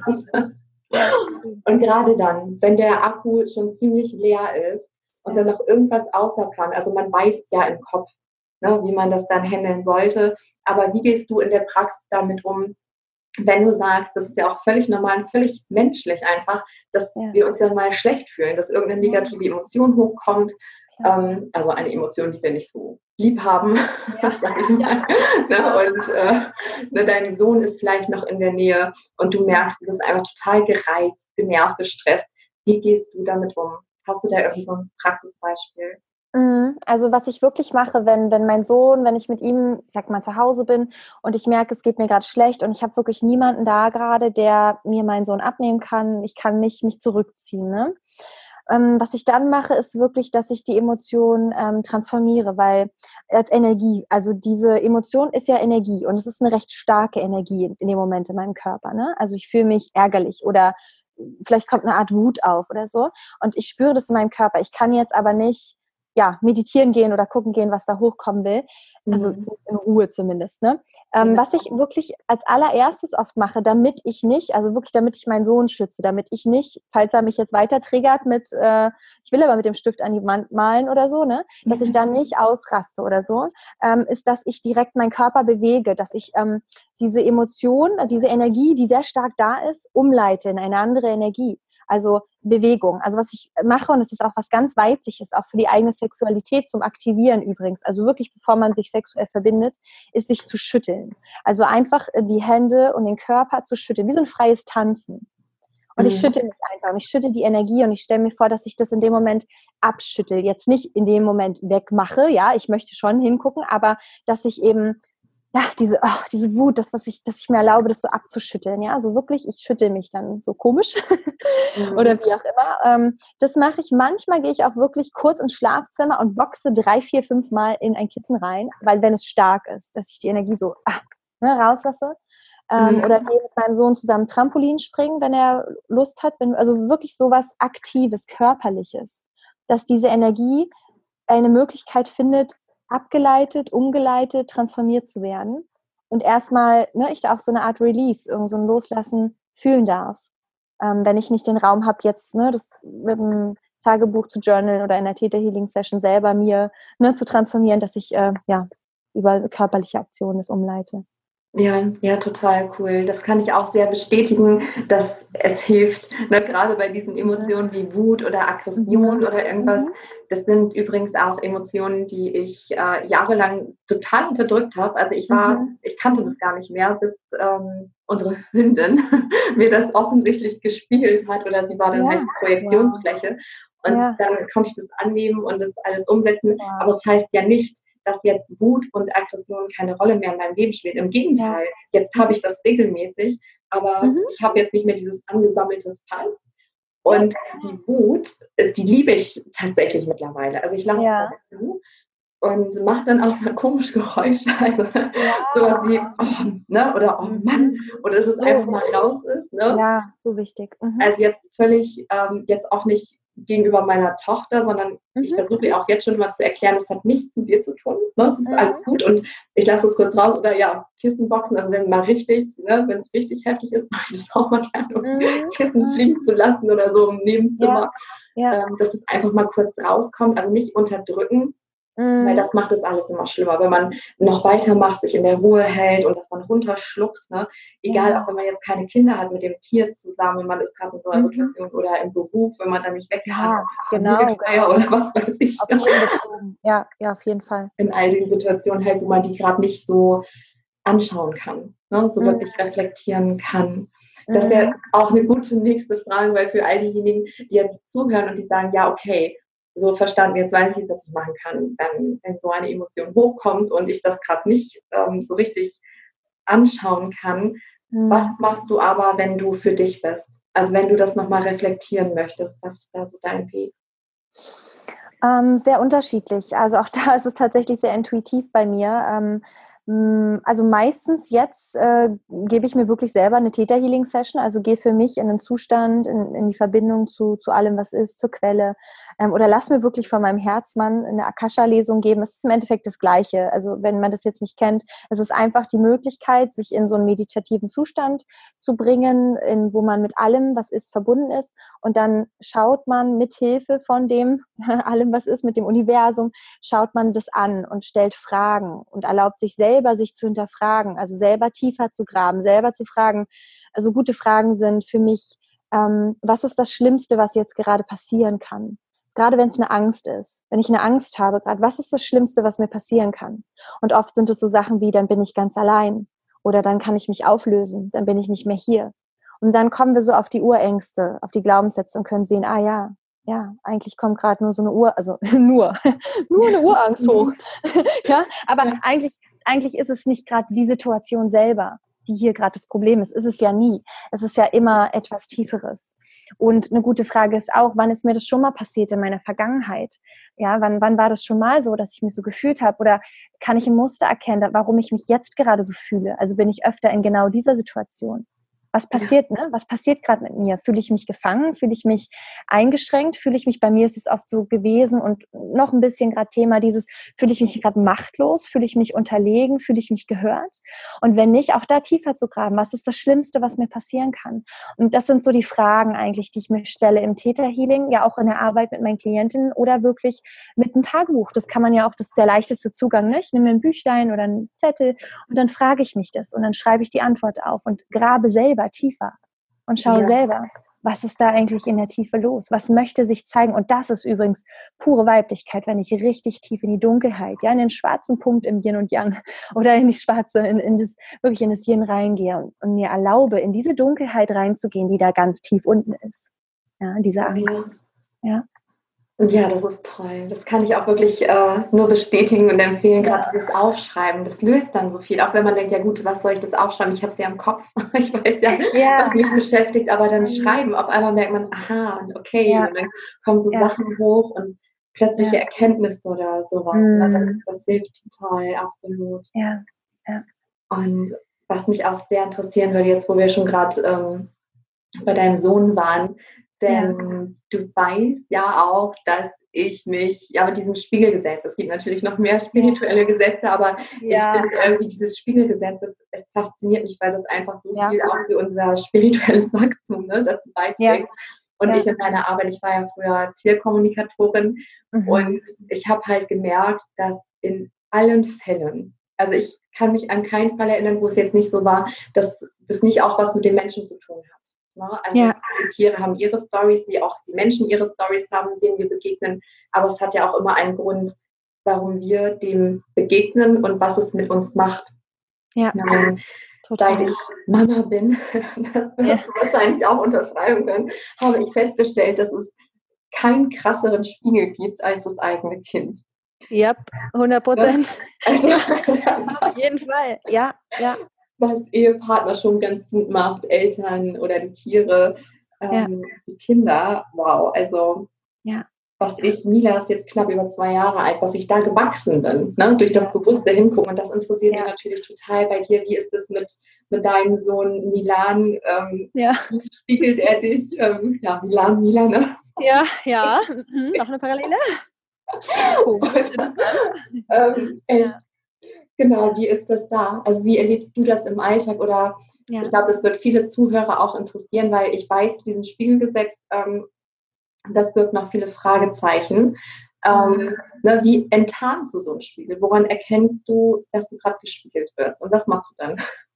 Ja.
Und gerade dann, wenn der Akku schon ziemlich leer ist und
Ja.
dann noch irgendwas außer kann, also man weiß ja im Kopf, ne, wie man das dann handeln sollte, aber wie gehst du in der Praxis damit um, wenn du sagst, das ist ja auch völlig normal und völlig menschlich einfach, dass
Ja.
wir uns dann mal schlecht fühlen, dass irgendeine negative Emotion hochkommt, ähm, also eine Emotion, die wir nicht so lieb haben,
Ja.
sag ich mal. Ne? Und äh, ne, dein Sohn ist vielleicht noch in der Nähe und du merkst, du bist einfach total gereizt, genervt, gestresst. Wie gehst du damit um? Hast du da irgendwie so ein Praxisbeispiel?
Mhm. Also was ich wirklich mache, wenn, wenn mein Sohn, wenn ich mit ihm, ich sag mal, zu Hause bin und ich merke, es geht mir gerade schlecht und ich habe wirklich niemanden da gerade, der mir meinen Sohn abnehmen kann, ich kann nicht mich zurückziehen. Ne? Ähm, was ich dann mache, ist wirklich, dass ich die Emotion ähm, transformiere, weil als Energie, also diese Emotion ist ja Energie und es ist eine recht starke Energie in, in dem Moment in meinem Körper. Ne? Also ich fühle mich ärgerlich oder vielleicht kommt eine Art Wut auf oder so und ich spüre das in meinem Körper. Ich kann jetzt aber nicht ja, meditieren gehen oder gucken gehen, was da hochkommen will. Also
Mhm.
in Ruhe zumindest. Ne? Ähm,
Ja.
was ich wirklich als allererstes oft mache, damit ich nicht, also wirklich damit ich meinen Sohn schütze, damit ich nicht, falls er mich jetzt weiter triggert mit, äh, ich will aber mit dem Stift an die Wand malen oder so, ne, dass ich dann nicht ausraste oder so, ähm, ist, dass ich direkt meinen Körper bewege, dass ich ähm, diese Emotion, diese Energie, die sehr stark da ist, umleite in eine andere Energie. Also Bewegung. Also was ich mache, und es ist auch was ganz Weibliches, auch für die eigene Sexualität zum Aktivieren übrigens, also wirklich bevor man sich sexuell verbindet, ist sich zu schütteln. Also einfach die Hände und den Körper zu schütteln, wie so ein freies Tanzen. Und ich
Mhm.
schüttel mich einfach und ich schüttel die Energie und ich stelle mir vor, dass ich das in dem Moment abschüttel. Jetzt nicht in dem Moment wegmache, ja, ich möchte schon hingucken, aber dass ich eben ja, diese, oh, diese Wut, das, was ich, dass ich mir erlaube, das so abzuschütteln, ja, also wirklich, ich schüttel mich dann so komisch
Mhm.
oder wie auch immer. Ähm, das mache ich, manchmal gehe ich auch wirklich kurz ins Schlafzimmer und boxe drei, vier, fünf Mal in ein Kissen rein, weil wenn es stark ist, dass ich die Energie so ah, ne, rauslasse. Ähm,
Mhm.
oder gehe mit meinem Sohn zusammen Trampolin springen, wenn er Lust hat, wenn, also wirklich sowas Aktives, Körperliches, dass diese Energie eine Möglichkeit findet, abgeleitet, umgeleitet, transformiert zu werden und erstmal, ne, ich da auch so eine Art Release, irgend so ein Loslassen fühlen darf. Ähm, wenn ich nicht den Raum habe, jetzt ne, das mit einem Tagebuch zu journalen oder in einer Theta Healing Session selber mir ne, zu transformieren, dass ich äh, ja über körperliche Aktionen das umleite.
Ja, ja, total cool. Das kann ich auch sehr bestätigen, dass es hilft, ne, gerade bei diesen Emotionen wie Wut oder Aggression
Mhm.
oder irgendwas.
Mhm.
Das sind übrigens auch Emotionen, die ich äh, jahrelang total unterdrückt habe. Also ich war,
Mhm.
ich kannte das gar nicht mehr, bis ähm, unsere Hündin mir das offensichtlich gespiegelt hat oder sie war dann
Ja.
halt die Projektionsfläche. Und
Ja.
dann konnte ich das annehmen und das alles umsetzen.
Wow.
Aber es heißt ja nicht, dass jetzt Wut und Aggression keine Rolle mehr in meinem Leben spielt. Im Gegenteil,
Ja.
jetzt habe ich das regelmäßig, aber
Mhm.
ich habe jetzt nicht mehr dieses angesammelte Fass. Und die Wut, die liebe ich tatsächlich mittlerweile. Also ich lasse
Ja.
es zu und mache dann auch mal komische Geräusche. Also
Ja.
sowas wie, oh, ne, oder oh Mann, oder dass es
So
einfach mal
wichtig.
raus ist. Ne?
Ja, so wichtig. Mhm.
Also jetzt völlig, ähm, jetzt auch nicht gegenüber meiner Tochter, sondern ich
Mhm.
versuche ihr auch jetzt schon mal zu erklären, das hat nichts mit dir zu tun, ne? Es ist
Mhm.
alles gut und ich lasse es kurz raus oder ja, Kissenboxen, also wenn mal richtig, ne, wenn es richtig heftig ist, mache ich das auch mal gerne, um
Mhm.
Kissen
Mhm.
fliegen zu lassen oder so im Nebenzimmer,
Ja. Ja.
ähm, dass es einfach mal kurz rauskommt, also nicht unterdrücken, Weil
Mhm.
das macht das alles immer schlimmer, wenn man noch weitermacht, sich in der Ruhe hält und das dann runterschluckt, ne? Egal,
Ja.
auch wenn man jetzt keine Kinder hat mit dem Tier zusammen, man ist grad in so 'ner
Mhm.
Situation oder im Beruf, wenn man dann nicht weg kann
Ja,
aus der
genau,
Familienfeier
genau.
oder was weiß ich,
Auf
ne?
jeden bezogen. Ja, ja, auf jeden Fall.
In all den Situationen halt, wo man die grad nicht so anschauen kann, ne, so
Mhm.
wirklich reflektieren kann. Das wäre
Mhm.
auch 'ne gute nächste Frage, weil für all diejenigen, die jetzt zuhören und die sagen: „Ja, okay, so verstanden, jetzt weiß ich, was ich machen kann, wenn wenn so eine Emotion hochkommt und ich das grad nicht, ähm, so richtig anschauen kann.“ Was
Mhm.
machst du aber, wenn du für dich bist? Also, wenn du das noch mal reflektieren möchtest, was ist da so dein Weg?
Ähm, sehr unterschiedlich. Also, auch da ist es tatsächlich sehr intuitiv bei mir. Ähm, hm, also, meistens jetzt, äh, gebe ich mir wirklich selber 'ne Theta-Healing-Session, also, gehe für mich in 'nen Zustand, in in die Verbindung zu zu allem, was ist, zur Quelle, ähm, oder lasse mir wirklich von meinem Herzmann 'ne Akasha-Lesung geben. Es ist im Endeffekt das Gleiche. Also, wenn man das jetzt nicht kennt, es ist einfach die Möglichkeit, sich in so 'n meditativen Zustand zu bringen, in wo man mit allem, was ist, verbunden ist. Und dann schaut man mit Hilfe von dem allem, was ist, mit dem Universum, schaut man das an und stellt Fragen und erlaubt sich selber, sich zu hinterfragen, also, selber tiefer zu graben, selber zu fragen. Also, gute Fragen sind für mich, ähm: „Was ist das Schlimmste, was jetzt gerade passieren kann?“ Grade wenn's 'ne Angst ist. Wenn ich 'ne Angst habe grad: „Was ist das Schlimmste, was mir passieren kann?“ Und oft sind es so Sachen wie: „Dann bin ich ganz allein“ oder „Dann kann ich mich auflösen, dann bin ich nicht mehr hier.“ Und dann kommen wir so auf die Urängste, auf die Glaubenssätze und können sehen: „Ah ja, ja, eigentlich kommt grad nur so 'ne Ur also, nur nur 'ne Urangst hoch.“
Mhm.
Ja, aber
Ja.
eigentlich eigentlich ist es nicht grad die Situation selber, die hier grad das Problem ist. Ist es ja nie. Es ist ja immer etwas Tieferes. Und 'ne gute Frage ist auch: „Wann ist mir das schon mal passiert in meiner Vergangenheit?“ Ja, wann wann war das schon mal so, dass ich mich so gefühlt habe? Oder kann ich 'n Muster erkennen, da warum ich mich jetzt gerade so fühle? Also, bin ich öfter in genau dieser Situation? Was
Ja.
passiert, ne? Was passiert grad mit mir? Fühle ich mich gefangen? Fühle ich mich eingeschränkt? Fühle ich mich bei mir ist es oft so gewesen und noch 'n bisschen grad Thema dieses: Fühle ich mich grad machtlos? Fühle ich mich unterlegen? Fühle ich mich gehört? Und wenn nicht, auch da tiefer zu graben. Was ist das Schlimmste, was mir passieren kann? Und das sind so die Fragen eigentlich, die ich mir stelle im Theta-Healing, ja auch in der Arbeit mit meinen Klientinnen oder wirklich mit 'n Tagebuch. Das kann man ja auch das ist der leichteste Zugang, ne? Ich nehme mir 'n Büchlein oder 'n Zettel und dann frage ich mich das und dann schreibe ich die Antwort auf und grabe selber tiefer und schaue
Ja.
selber: „Was ist da eigentlich in der Tiefe los? Was möchte sich zeigen?“ Und das ist übrigens pure Weiblichkeit, wenn ich richtig tief in die Dunkelheit, ja, in den schwarzen Punkt im Yin und Yang oder in die schwarze in in das wirklich in das Yin reingehe und und mir erlaube, in diese Dunkelheit reinzugehen, die da ganz tief unten ist. Ja, diese
Oh
Angst.
ja.
Ja.
Ja, das ist toll. Das kann ich auch wirklich, äh, nur bestätigen und empfehlen,
Ja.
grad dieses Aufschreiben. Das löst dann so viel, auch wenn man denkt: „Ja gut, was soll ich das aufschreiben? Ich habe es ja im Kopf. Ich weiß ja, was
Ja.
mich beschäftigt.“ Aber dann
Mhm.
schreiben, auf einmal merkt man: „Aha und okay.“
Ja.
Und dann kommen so
Ja.
Sachen hoch und plötzliche
Ja.
Erkenntnisse oder so was, ne? Das
Mhm.
das hilft total, absolut.
Ja, ja.
Und was mich auch sehr interessieren würde, jetzt wo wir schon grad, ähm, bei deinem Sohn waren,
Ja.
denn du weißt ja auch, dass ich mich ja, mit diesem Spiegelgesetz es gibt natürlich noch mehr
Ja.
spirituelle Gesetze, aber ich
Ja.
finde irgendwie dieses Spiegelgesetz, das es fasziniert mich, weil das einfach so
Ja.
viel auch für unser spirituelles Wachstum, ne, dazu
Ja.
beiträgt. Und
Ja.
ich in meiner Arbeit ich war ja früher Tierkommunikatorin und
Mhm.
ich habe halt gemerkt, dass in allen Fällen also, ich kann mich an keinen Fall erinnern, wo es jetzt nicht so war, dass das nicht auch was mit den Menschen zu tun hat, ne? Also,
Ja.
die Tiere haben ihre Storys, wie auch die Menschen ihre Storys haben, denen wir begegnen. Aber es hat ja auch immer einen Grund, warum wir dem begegnen und was es mit uns macht.
Ja.
Ähm, seit
Total.
ich Mama bin, das
Ja.
wirst du wahrscheinlich auch unterschreiben können, habe ich festgestellt, dass es keinen krasseren Spiegel gibt als das eigene Kind.
Jap, hundert
Ne?
Prozent.
Also,
Ja, auf
das
jeden Fall. Ja, ja.
was Ehepartner schon ganz gut macht, Eltern oder die Tiere,
Ja.
ähm, die Kinder, wow. Also,
Ja.
was ich Mila ist jetzt knapp über zwei Jahre alt, was ich da gewachsen bin, ne, durch das
Ja.
bewusste Hingucken und das interessiert mich
Ja.
natürlich total bei dir. Wie ist es mit mit deinem Sohn Milan? Ähm,
Ja.
wie spiegelt er dich? Ähm, ja, Milan, Mila, ne?
Ja, ja, mhm, noch 'ne Parallele. Komisch,
Und,
interessant.
ähm, echt,
Ja.
genau,
Ja.
wie ist das da? Also, wie erlebst du das im Alltag? Oder ich
Ja.
glaube, das wird viele Zuhörer auch interessieren, weil ich weiß, diesen Spiegelgesetz, ähm, das birgt noch viele Fragezeichen. Ähm, ne, wie enttarnst du so einen Spiegel? Woran erkennst du, dass du gerade gespiegelt wirst? Und was machst du dann?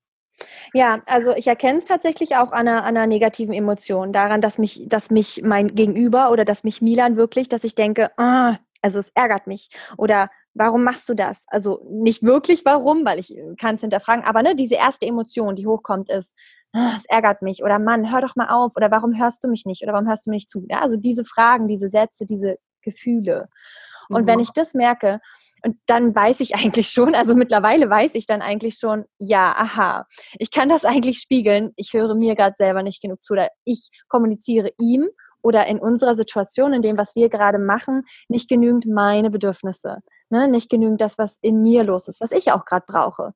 Ja, also ich erkenne es tatsächlich auch an einer, an einer negativen Emotion, daran, dass mich, dass mich mein Gegenüber oder dass mich Milan wirklich, dass ich denke, ah, also es ärgert mich oder warum machst du das? Also nicht wirklich warum, weil ich kann es hinterfragen, aber ne, diese erste Emotion, die hochkommt, ist, ah, es ärgert mich oder Mann, hör doch mal auf oder warum hörst du mich nicht oder warum hörst du mir nicht zu? Ja, also diese Fragen, diese Sätze, diese Gefühle. Und mhm. wenn ich das merke, und dann weiß ich eigentlich schon, also mittlerweile weiß ich dann eigentlich schon, ja, aha, ich kann das eigentlich spiegeln, ich höre mir gerade selber nicht genug zu oder ich kommuniziere ihm oder in unserer Situation, in dem, was wir gerade machen, nicht genügend meine Bedürfnisse, ne? Nicht genügend das, was in mir los ist, was ich auch gerade brauche.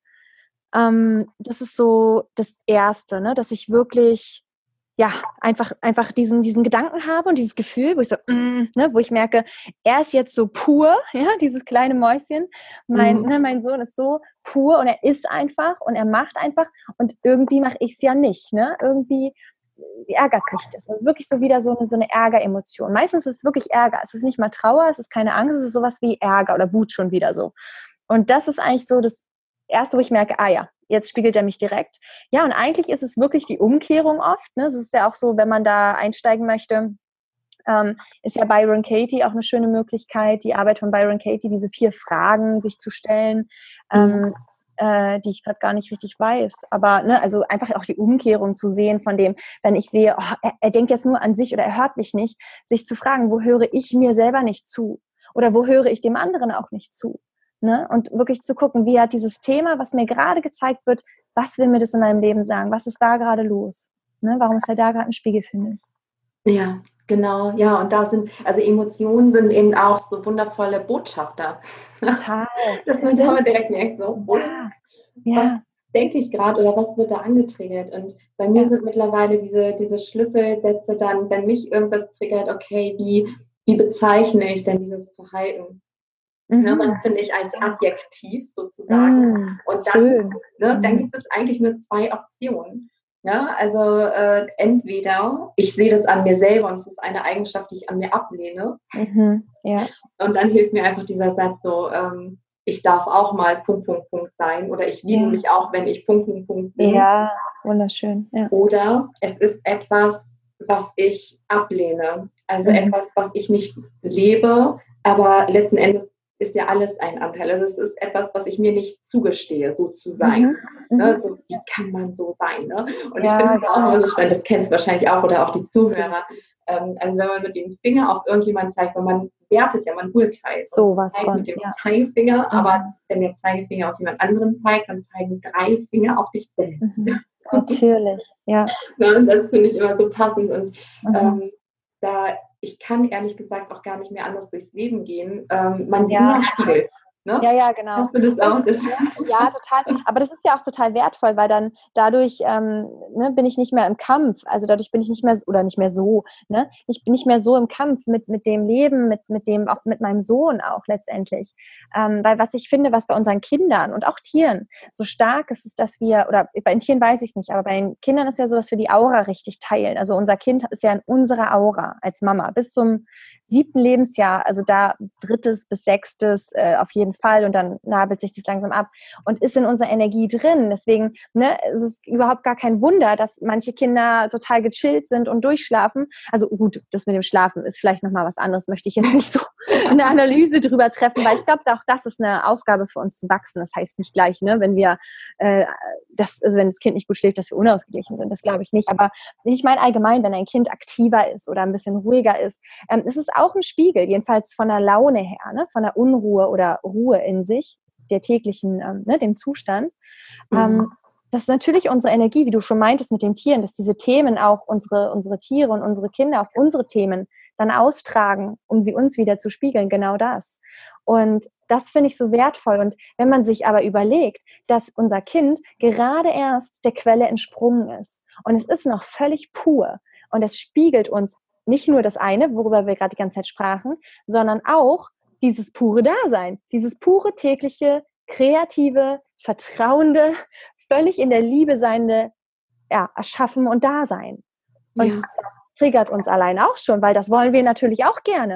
Ähm, das ist so das Erste, ne? Dass ich wirklich ja, einfach, einfach diesen, diesen Gedanken habe und dieses Gefühl, wo ich so, mm, ne, wo ich merke, er ist jetzt so pur, ja, dieses kleine Mäuschen, mein, mhm. ne, mein Sohn ist so pur und er ist einfach und er macht einfach und irgendwie mache ich es ja nicht, ne, irgendwie ärgert mich das. Das ist wirklich so wieder so eine, so eine Ärgeremotion. Meistens ist es wirklich Ärger, es ist nicht mal Trauer, es ist keine Angst, es ist sowas wie Ärger oder Wut schon wieder so. Und das ist eigentlich so das Erste, wo ich merke, ah ja, jetzt spiegelt er mich direkt. Ja, und eigentlich ist es wirklich die Umkehrung oft. Ne? Es ist ja auch so, wenn man da einsteigen möchte, ähm, ist ja Byron Katie auch eine schöne Möglichkeit, die Arbeit von Byron Katie, diese vier Fragen sich zu stellen, mhm. ähm, äh, die ich gerade gar nicht richtig weiß. Aber ne, also einfach auch die Umkehrung zu sehen von dem, wenn ich sehe, oh, er, er denkt jetzt nur an sich oder er hört mich nicht, sich zu fragen, wo höre ich mir selber nicht zu? Oder wo höre ich dem anderen auch nicht zu? Ne? Und wirklich zu gucken, wie hat dieses Thema, was mir gerade gezeigt wird, was will mir das in meinem Leben sagen? Was ist da gerade los? Ne? Warum ist er da gerade ein Spiegel für mich?
Ja, genau. Ja, und da sind, also Emotionen sind eben auch so wundervolle Botschafter.
Total.
Dass man da direkt merkt, so,
ja.
was
Ja.
denke ich gerade oder was wird da angetriggert? Und bei mir
ja.
sind mittlerweile diese, diese Schlüsselsätze dann, wenn mich irgendwas triggert, okay, wie, wie bezeichne ich denn dieses Verhalten? Mhm. Ne, was finde ich als Adjektiv sozusagen.
Mhm.
Und dann,
Schön.
ne, dann
Mhm.
gibt es eigentlich nur zwei Optionen. Ja, also äh, entweder ich sehe das an mir selber und es ist eine Eigenschaft, die ich an mir ablehne.
Mhm. Ja.
Und dann hilft mir einfach dieser Satz so, ähm, ich darf auch mal Punkt, Punkt, Punkt sein oder ich liebe ja. mich auch, wenn ich Punkt, Punkt, Punkt bin.
Ja, wunderschön. Ja.
Oder es ist etwas, was ich ablehne. Also mhm. etwas, was ich nicht lebe, aber letzten Endes ist ja alles ein Anteil. Also es ist etwas, was ich mir nicht zugestehe, so zu sein. Mhm. Ne? So, wie kann man so sein? Ne? Und ja, ich finde es auch immer so spannend, das kennst du wahrscheinlich auch oder auch die Zuhörer. Ähm, also wenn man mit dem Finger auf irgendjemanden zeigt, weil man wertet ja, man urteilt.
So was
zeigt
von,
mit dem
ja.
Zeigefinger,
mhm.
aber wenn der Zeigefinger auf jemand anderen zeigt, dann zeigen drei Finger auf dich selbst.
Mhm. Natürlich, ja.
Ne? Und das finde ich immer so passend und mhm. ähm, da ich kann ehrlich gesagt auch gar nicht mehr anders durchs Leben gehen. Ähm, man sieht
ja.
nur Spiegel. Ne?
Ja, ja, genau.
Hast du das auch? Das
ja, total. Aber das ist ja auch total wertvoll, weil dann dadurch ähm, ne, bin ich nicht mehr im Kampf. Also dadurch bin ich nicht mehr, oder nicht mehr so, ne? Ich bin nicht mehr so im Kampf mit, mit dem Leben, mit, mit dem, auch mit meinem Sohn auch letztendlich. Ähm, weil was ich finde, was bei unseren Kindern und auch Tieren so stark ist, ist, dass wir, oder bei den Tieren weiß ich es nicht, aber bei den Kindern ist ja so, dass wir die Aura richtig teilen. Also unser Kind ist ja in unserer Aura als Mama bis zum siebten Lebensjahr, also da drittes bis sechstes äh, auf jeden Fall und dann nabelt sich das langsam ab und ist in unserer Energie drin. Deswegen ne, es ist überhaupt gar kein Wunder, dass manche Kinder total gechillt sind und durchschlafen. Also gut, das mit dem Schlafen ist vielleicht nochmal was anderes, möchte ich jetzt nicht so eine Analyse drüber treffen, weil ich glaube, auch das ist eine Aufgabe für uns zu wachsen. Das heißt nicht gleich, ne, wenn wir äh, das, also wenn das Kind nicht gut schläft, dass wir unausgeglichen sind. Das glaube ich nicht. Aber ich meine allgemein, wenn ein Kind aktiver ist oder ein bisschen ruhiger ist, ähm, ist es auch ein Spiegel, jedenfalls von der Laune her, ne, von der Unruhe oder Ruhe in sich, der täglichen, ähm, ne, dem Zustand. Mhm. Ähm, das ist natürlich unsere Energie, wie du schon meintest mit den Tieren, dass diese Themen auch unsere, unsere Tiere und unsere Kinder, auch unsere Themen dann austragen, um sie uns wieder zu spiegeln, genau das. Und das finde ich so wertvoll. Und wenn man sich aber überlegt, dass unser Kind gerade erst der Quelle entsprungen ist und es ist noch völlig pur und es spiegelt uns nicht nur das eine, worüber wir gerade die ganze Zeit sprachen, sondern auch dieses pure Dasein, dieses pure tägliche, kreative, vertrauende, völlig in der Liebe seiende ja, Erschaffen und Dasein. Und ja. das triggert uns allein auch schon, weil das wollen wir natürlich auch gerne.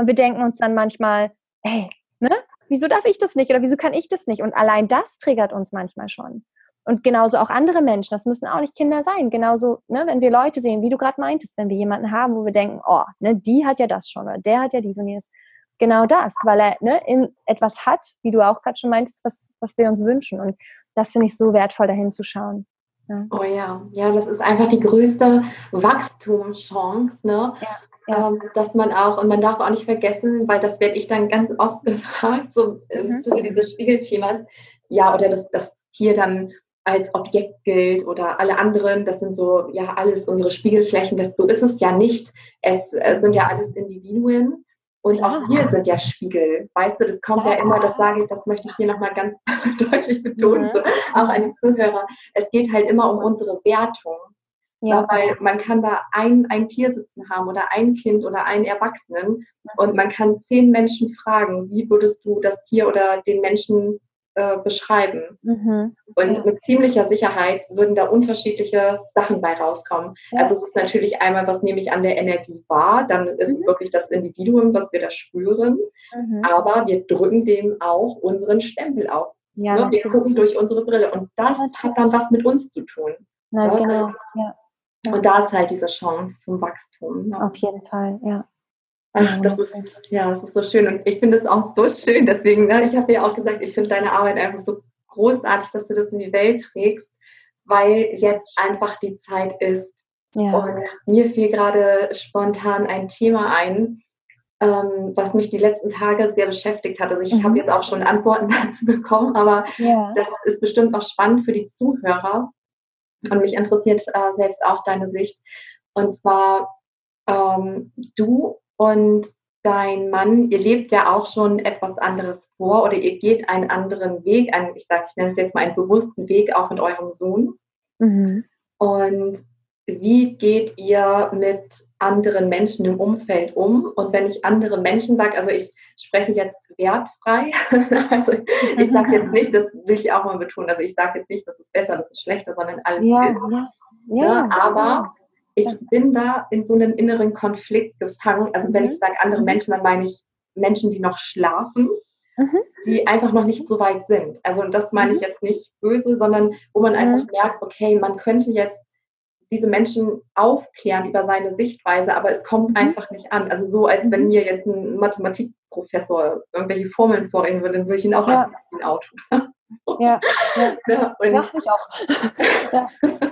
Und wir denken uns dann manchmal, hey, ne, wieso darf ich das nicht oder wieso kann ich das nicht? Und allein das triggert uns manchmal schon. Und genauso auch andere Menschen, das müssen auch nicht Kinder sein. Genauso, ne, wenn wir Leute sehen, wie du gerade meintest, wenn wir jemanden haben, wo wir denken, oh, ne, die hat ja das schon oder der hat ja dies und jenes. Genau das, weil er ne, in etwas hat, wie du auch gerade schon meintest, was, was wir uns wünschen. Und das finde ich so wertvoll, dahin zu schauen. Ja.
Oh ja, ja, das ist einfach die größte Wachstumschance, ne?
Ja, ja.
Ähm, dass man auch, und man darf auch nicht vergessen, weil das werde ich dann ganz oft gefragt, so im
Mhm.
Zuge dieses Spiegelthemas, ja, oder dass das Tier dann als Objekt gilt oder alle anderen, das sind so, ja, alles unsere Spiegelflächen, das, so ist es ja nicht. Es, es sind ja alles Individuen. Und
Klar.
auch wir sind ja Spiegel, weißt du, das kommt
Klar.
ja immer, das sage ich, das möchte ich hier nochmal ganz deutlich betonen,
Mhm.
so, auch an die Zuhörer, es geht halt immer um unsere Wertung,
Ja.
ne, weil man kann da ein, ein Tier sitzen haben oder ein Kind oder einen Erwachsenen und man kann zehn Menschen fragen, wie würdest du das Tier oder den Menschen äh, beschreiben?
Mhm.
Und
Ja.
mit ziemlicher Sicherheit würden da unterschiedliche Sachen bei rauskommen.
Ja.
Also es ist natürlich einmal, was nehme ich an der Energie wahr, dann ist
Mhm.
es wirklich das Individuum, was wir da spüren,
Mhm.
aber wir drücken dem auch unseren Stempel auf.
Ja,
Ne? Wir
natürlich.
gucken durch unsere Brille und das
Natürlich.
hat dann was mit uns zu tun.
Na,
Ne?
genau.
Das,
Ja. Ja.
und da ist halt diese Chance zum Wachstum. Ne?
Auf jeden Fall, ja.
Ach, das ist, ja, das ist so schön. Und ich finde es auch so schön. Deswegen, ne, ich habe ja auch gesagt, ich finde deine Arbeit einfach so großartig, dass du das in die Welt trägst, weil jetzt einfach die Zeit ist.
Ja.
Und mir fiel gerade spontan ein Thema ein, ähm, was mich die letzten Tage sehr beschäftigt hat. Also ich
Mhm.
habe jetzt auch schon Antworten dazu bekommen, aber
Ja.
das ist bestimmt auch spannend für die Zuhörer. Und mich interessiert äh, selbst auch deine Sicht. Und zwar ähm, du und dein Mann, ihr lebt ja auch schon etwas anderes vor oder ihr geht einen anderen Weg, einen, ich sage, ich nenne es jetzt mal einen bewussten Weg auch mit eurem Sohn.
Mhm.
Und wie geht ihr mit anderen Menschen im Umfeld um? Und wenn ich andere Menschen sage, also ich spreche jetzt wertfrei, also ich sage jetzt nicht, das will ich auch mal betonen, also ich sage jetzt nicht, das ist besser, das ist schlechter, sondern alles
Ja,
ist.
ja, ja,
Ne?
ja.
Aber ich bin da in so einem inneren Konflikt gefangen. Also wenn
Mhm.
ich sage andere
Mhm.
Menschen, dann meine ich Menschen, die noch schlafen,
Mhm.
die einfach noch nicht so weit sind. Also das meine ich
Mhm.
jetzt nicht böse, sondern wo man einfach
Mhm.
merkt, okay, man könnte jetzt diese Menschen aufklären über seine Sichtweise, aber es kommt
Mhm.
einfach nicht an. Also so, als wenn
Mhm.
mir jetzt ein Mathematikprofessor irgendwelche Formeln vorrechnen würde, dann würde ich ihn auch
Ja.
einfach wie ein Auto.
Ja, ja.
Ja, und,
Ja, ich auch. Ja.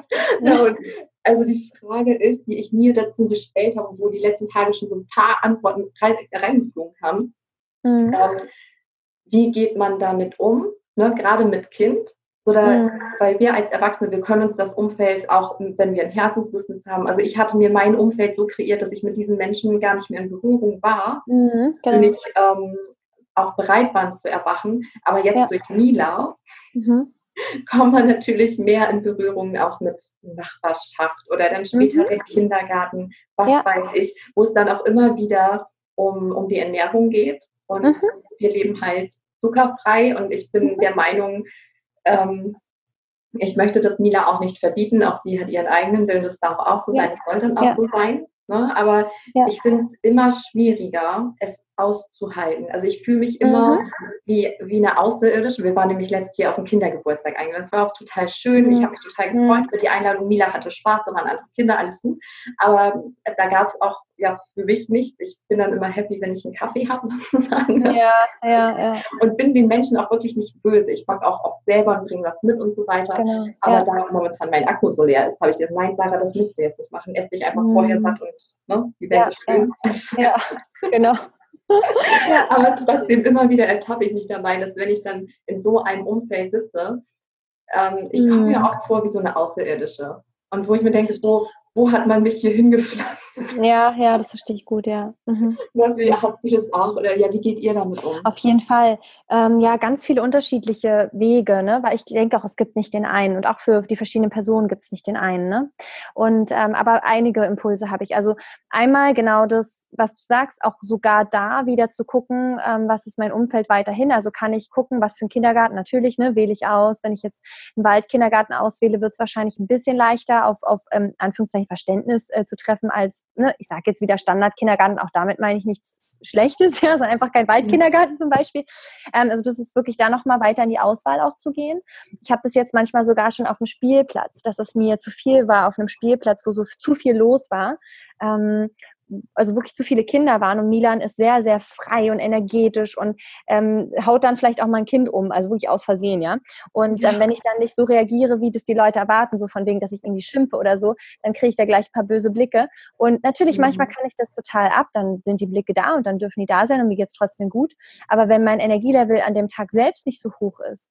ja, und also die Frage ist, die ich mir dazu gestellt habe, wo die letzten Tage schon so ein paar Antworten rein, reingeflogen haben,
Mhm.
ähm, wie geht man damit um, ne, gerade mit Kind? Oder,
Mhm.
weil wir als Erwachsene, wir können uns das Umfeld auch, wenn wir ein Herzensbusiness haben, also ich hatte mir mein Umfeld so kreiert, dass ich mit diesen Menschen gar nicht mehr in Berührung war,
Mhm.
die
Genau.
nicht ähm, auch bereit waren zu erwachen. Aber jetzt
Ja.
durch Mila
Mhm.
kommt man natürlich mehr in Berührung auch mit Nachbarschaft oder dann später
Mhm.
der Kindergarten, was
Ja.
weiß ich, wo es dann auch immer wieder um, um die Ernährung geht. Und
Mhm.
wir leben halt zuckerfrei und ich bin
Mhm.
der Meinung, ähm, ich möchte das Mila auch nicht verbieten, auch sie hat ihren eigenen Willen, das darf auch so
Ja.
sein, es soll dann auch
Ja.
so sein. Ne? Aber
Ja.
ich finde es immer schwieriger, es auszuhalten. Also ich fühle mich immer
Mhm.
wie, wie eine Außerirdische. Wir waren nämlich letztes Jahr auf den Kindergeburtstag eingeladen. Das war auch total schön. Ich habe mich total gefreut über die Einladung. Mila hatte Spaß, da waren andere Kinder, alles gut. Aber da gab es auch ja, für mich nichts. Ich bin dann immer happy, wenn ich einen Kaffee habe, sozusagen.
Ja, ja, ja.
Und bin den Menschen auch wirklich nicht böse. Ich mag auch oft selber und bringe was mit und so weiter.
Genau.
Aber
Ja.
da momentan mein Akku so leer ist, habe ich gesagt, nein, Sarah, das musst du jetzt nicht machen. Ess dich einfach
Mhm.
vorher satt und ne, die Welt
Ja,
ist schön.
Ja, genau. Ja.
Aber trotzdem immer wieder ertappe ich mich dabei, dass wenn ich dann in so einem Umfeld sitze, ähm, ich komme mir
Mhm.
oft vor wie so eine Außerirdische. Und wo ich mir denke, so, wo hat man mich hier hingepflanzt?
Ja, ja, das verstehe ich gut, ja. Mhm.
Wie hast du das auch? Oder ja, wie geht ihr damit um?
Auf jeden Fall. Ähm, ja, ganz viele unterschiedliche Wege, ne? Weil ich denke auch, es gibt nicht den einen. Und auch für die verschiedenen Personen gibt es nicht den einen. Ne? Und, ähm, aber einige Impulse habe ich. Also einmal genau das, was du sagst, auch sogar da wieder zu gucken, ähm, was ist mein Umfeld weiterhin. Also kann ich gucken, was für ein Kindergarten, natürlich, ne, wähle ich aus. Wenn ich jetzt einen Waldkindergarten auswähle, wird es wahrscheinlich ein bisschen leichter auf, auf ähm, Anführungszeichen Verständnis äh, zu treffen als, ne, ich sage jetzt wieder Standardkindergarten, auch damit meine ich nichts Schlechtes, ja, sondern einfach kein Waldkindergarten zum Beispiel. Ähm, also das ist wirklich da nochmal weiter in die Auswahl auch zu gehen. Ich habe das jetzt manchmal sogar schon auf dem Spielplatz, dass es mir zu viel war auf einem Spielplatz, wo so zu viel los war. Ähm, also wirklich zu viele Kinder waren und Milan ist sehr, sehr frei und energetisch und ähm, haut dann vielleicht auch mal ein Kind um, also wirklich aus Versehen, ja. Und ähm, wenn ich dann nicht so reagiere, wie das die Leute erwarten, so von wegen, dass ich irgendwie schimpfe oder so, dann kriege ich da gleich ein paar böse Blicke. Und natürlich, mhm. manchmal kann ich das total ab, dann sind die Blicke da und dann dürfen die da sein und mir geht's trotzdem gut. Aber wenn mein Energielevel an dem Tag selbst nicht so hoch ist,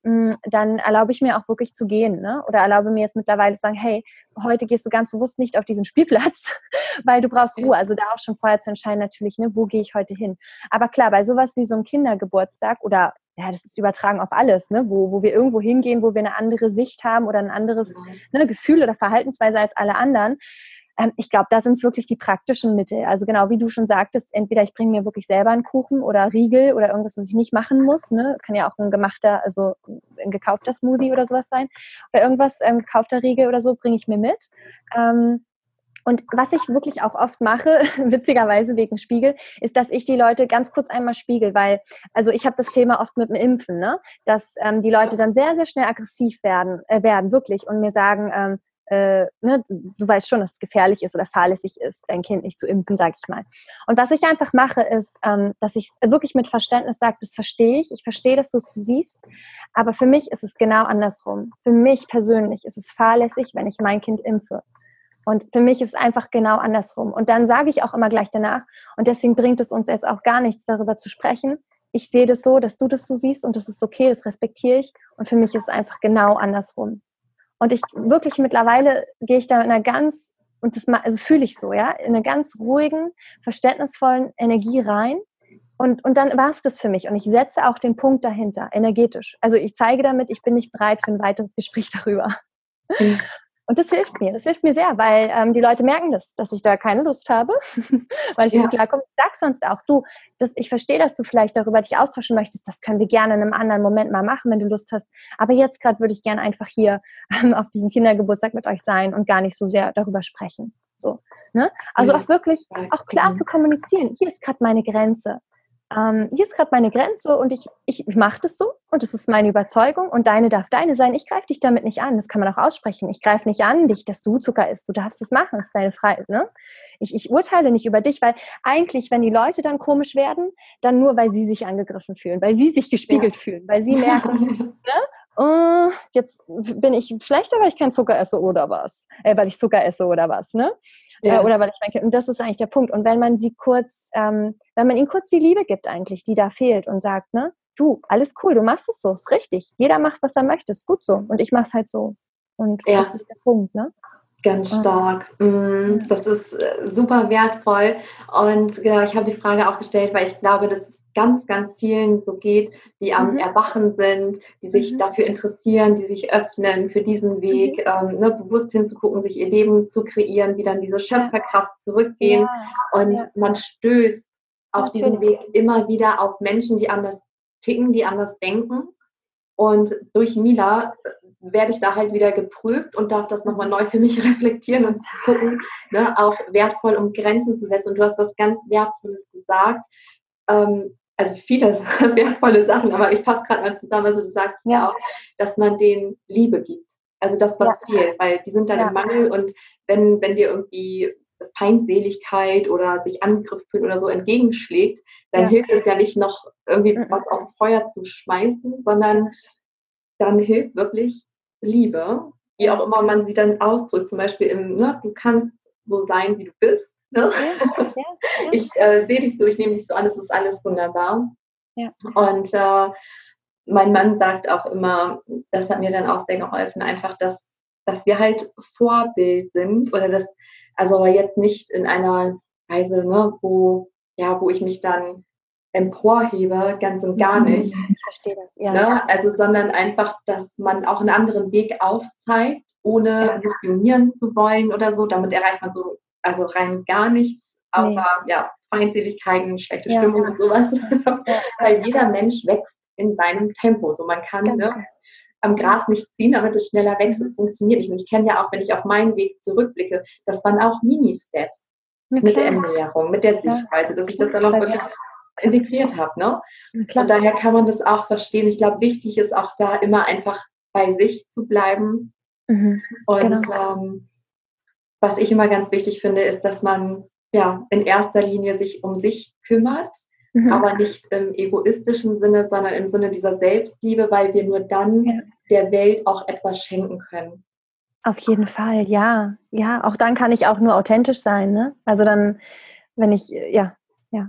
dann erlaube ich mir auch wirklich zu gehen, ne? Oder erlaube mir jetzt mittlerweile zu sagen, hey, heute gehst du ganz bewusst nicht auf diesen Spielplatz, weil du brauchst Ruhe. Also da auch schon vorher zu entscheiden natürlich, ne, wo gehe ich heute hin. Aber klar, bei sowas wie so einem Kindergeburtstag oder, ja, das ist übertragen auf alles, ne, wo, wo wir irgendwo hingehen, wo wir eine andere Sicht haben oder ein anderes ne, Gefühl oder Verhaltensweise als alle anderen, ich glaube, da sind es wirklich die praktischen Mittel. Also genau, wie du schon sagtest, entweder ich bringe mir wirklich selber einen Kuchen oder Riegel oder irgendwas, was ich nicht machen muss. Ne? Kann ja auch ein gemachter, also ein gekaufter Smoothie oder sowas sein. Oder irgendwas, ein gekaufter Riegel oder so, bringe ich mir mit. Ähm, und was ich wirklich auch oft mache, witzigerweise wegen Spiegel, ist, dass ich die Leute ganz kurz einmal spiegel, weil, also ich habe das Thema oft mit dem Impfen, ne? Dass ähm, die Leute dann sehr, sehr schnell aggressiv werden, äh, werden wirklich und mir sagen, ähm, Äh, ne, du weißt schon, dass es gefährlich ist oder fahrlässig ist, dein Kind nicht zu impfen, sag ich mal. Und was ich einfach mache, ist, ähm, dass ich wirklich mit Verständnis sage, das verstehe ich, ich verstehe, dass du es so siehst, aber für mich ist es genau andersrum. Für mich persönlich ist es fahrlässig, wenn ich mein Kind impfe. Und für mich ist es einfach genau andersrum. Und dann sage ich auch immer gleich danach, und deswegen bringt es uns jetzt auch gar nichts, darüber zu sprechen. Ich sehe das so, dass du das so siehst und das ist okay, das respektiere ich. Und für mich ist es einfach genau andersrum. Und ich wirklich mittlerweile gehe ich da in einer ganz, und das also fühle ich so, ja, in einer ganz ruhigen, verständnisvollen Energie rein. Und, und dann war es das für mich. Und ich setze auch den Punkt dahinter, energetisch. Also ich zeige damit, ich bin nicht bereit für ein weiteres Gespräch darüber. Mhm. Und das hilft mir, das hilft mir sehr, weil ähm, die Leute merken das, dass ich da keine Lust habe, weil ich ja. klar komme. Ich sag sonst auch, du, das, ich verstehe, dass du vielleicht darüber dich austauschen möchtest, das können wir gerne in einem anderen Moment mal machen, wenn du Lust hast, aber jetzt gerade würde ich gerne einfach hier ähm, auf diesem Kindergeburtstag mit euch sein und gar nicht so sehr darüber sprechen. So, ne? Also ja. auch wirklich, auch klar mhm. zu kommunizieren, hier ist gerade meine Grenze. Ähm, hier ist gerade meine Grenze und ich, ich, ich mache das so und das ist meine Überzeugung und deine darf deine sein. Ich greife dich damit nicht an, das kann man auch aussprechen. Ich greife nicht an dich, dass du Zucker isst. Du darfst es machen, das ist deine Freiheit. Ne? Ich, ich urteile nicht über dich, weil eigentlich, wenn die Leute dann komisch werden, dann nur, weil sie sich angegriffen fühlen, weil sie sich gespiegelt ja. fühlen, weil sie merken, ne? Uh, jetzt bin ich schlechter, weil ich keinen Zucker esse oder was? Äh, weil ich Zucker esse oder was, ne? Ja. Äh, oder weil ich mein Kind, und das ist eigentlich der Punkt. Und wenn man sie kurz, ähm, wenn man ihnen kurz die Liebe gibt eigentlich, die da fehlt und sagt, ne, du, alles cool, du machst es so, ist richtig. Jeder macht, was er möchte, ist gut so. Und ich mach's halt so. Und ja. das ist der Punkt, ne?
Ganz stark. Mm, das ist äh, super wertvoll. Und genau, ich habe die Frage auch gestellt, weil ich glaube, dass es ganz, ganz vielen so geht, die am mhm. Erwachen sind, die sich mhm. dafür interessieren, die sich öffnen für diesen Weg, mhm. ähm, ne, bewusst hinzugucken, sich ihr Leben zu kreieren, die dann diese Schöpferkraft zurückgehen. Ja. Und ja. man stößt auf Natürlich. Diesem Weg immer wieder auf Menschen, die anders ticken, die anders denken. Und durch Mila werde ich da halt wieder geprüft und darf das nochmal neu für mich reflektieren und gucken, ne, auch wertvoll, um Grenzen zu setzen. Und du hast was ganz Wertvolles gesagt. Ähm, also viele wertvolle Sachen, aber ich fasse gerade mal zusammen, also du sagst ja auch, dass man denen Liebe gibt. Also das, was ja. fehlt, weil die sind dann ja. im Mangel und wenn, wenn wir irgendwie Feindseligkeit oder sich angegriffen fühlen oder so entgegenschlägt, dann ja. hilft es ja nicht noch irgendwie mhm. was aufs Feuer zu schmeißen, sondern dann hilft wirklich Liebe, wie auch immer man sie dann ausdrückt, zum Beispiel im, ne, du kannst so sein, wie du bist. Ne? Ja, ja, ja. Ich äh, sehe dich so, ich nehme dich so an, es ist alles wunderbar. Ja. Und äh, mein Mann sagt auch immer, das hat mir dann auch sehr geholfen, einfach, dass, dass wir halt Vorbild sind oder das, also jetzt nicht in einer Weise, ne, wo, ja, wo ich mich dann emporhebe, ganz und gar nicht.
Ich verstehe das, ja.
Ne? Also, sondern einfach, dass man auch einen anderen Weg aufzeigt, ohne ja. missionieren zu wollen oder so. Damit erreicht man so also rein gar nichts, außer nee. ja, Feindseligkeiten, schlechte ja, Stimmung ja. und sowas. Ja, ja, Weil ja. jeder Mensch wächst in seinem Tempo. So, man kann ne, am Gras nicht ziehen, damit es schneller wächst. Es funktioniert nicht. Und ich kenne ja auch, wenn ich auf meinen Weg zurückblicke, das waren auch Mini-Steps.
Na
mit der
klar.
Ernährung, mit der
Ja.
Sichtweise, dass ich das dann auch wirklich integriert habe. Ne?
Na klar.
Und daher kann man das auch verstehen. Ich glaube, wichtig ist auch da immer einfach bei sich zu bleiben.
Mhm.
Und
Genau.
ähm, was ich immer ganz wichtig finde, ist, dass man ja in erster Linie sich um sich kümmert,
Mhm.
aber nicht im egoistischen Sinne, sondern im Sinne dieser Selbstliebe, weil wir nur dann
Ja.
der Welt auch etwas schenken können.
Auf jeden Fall, ja. Ja, auch dann kann ich auch nur authentisch sein, ne? Also dann, wenn ich, ja, ja.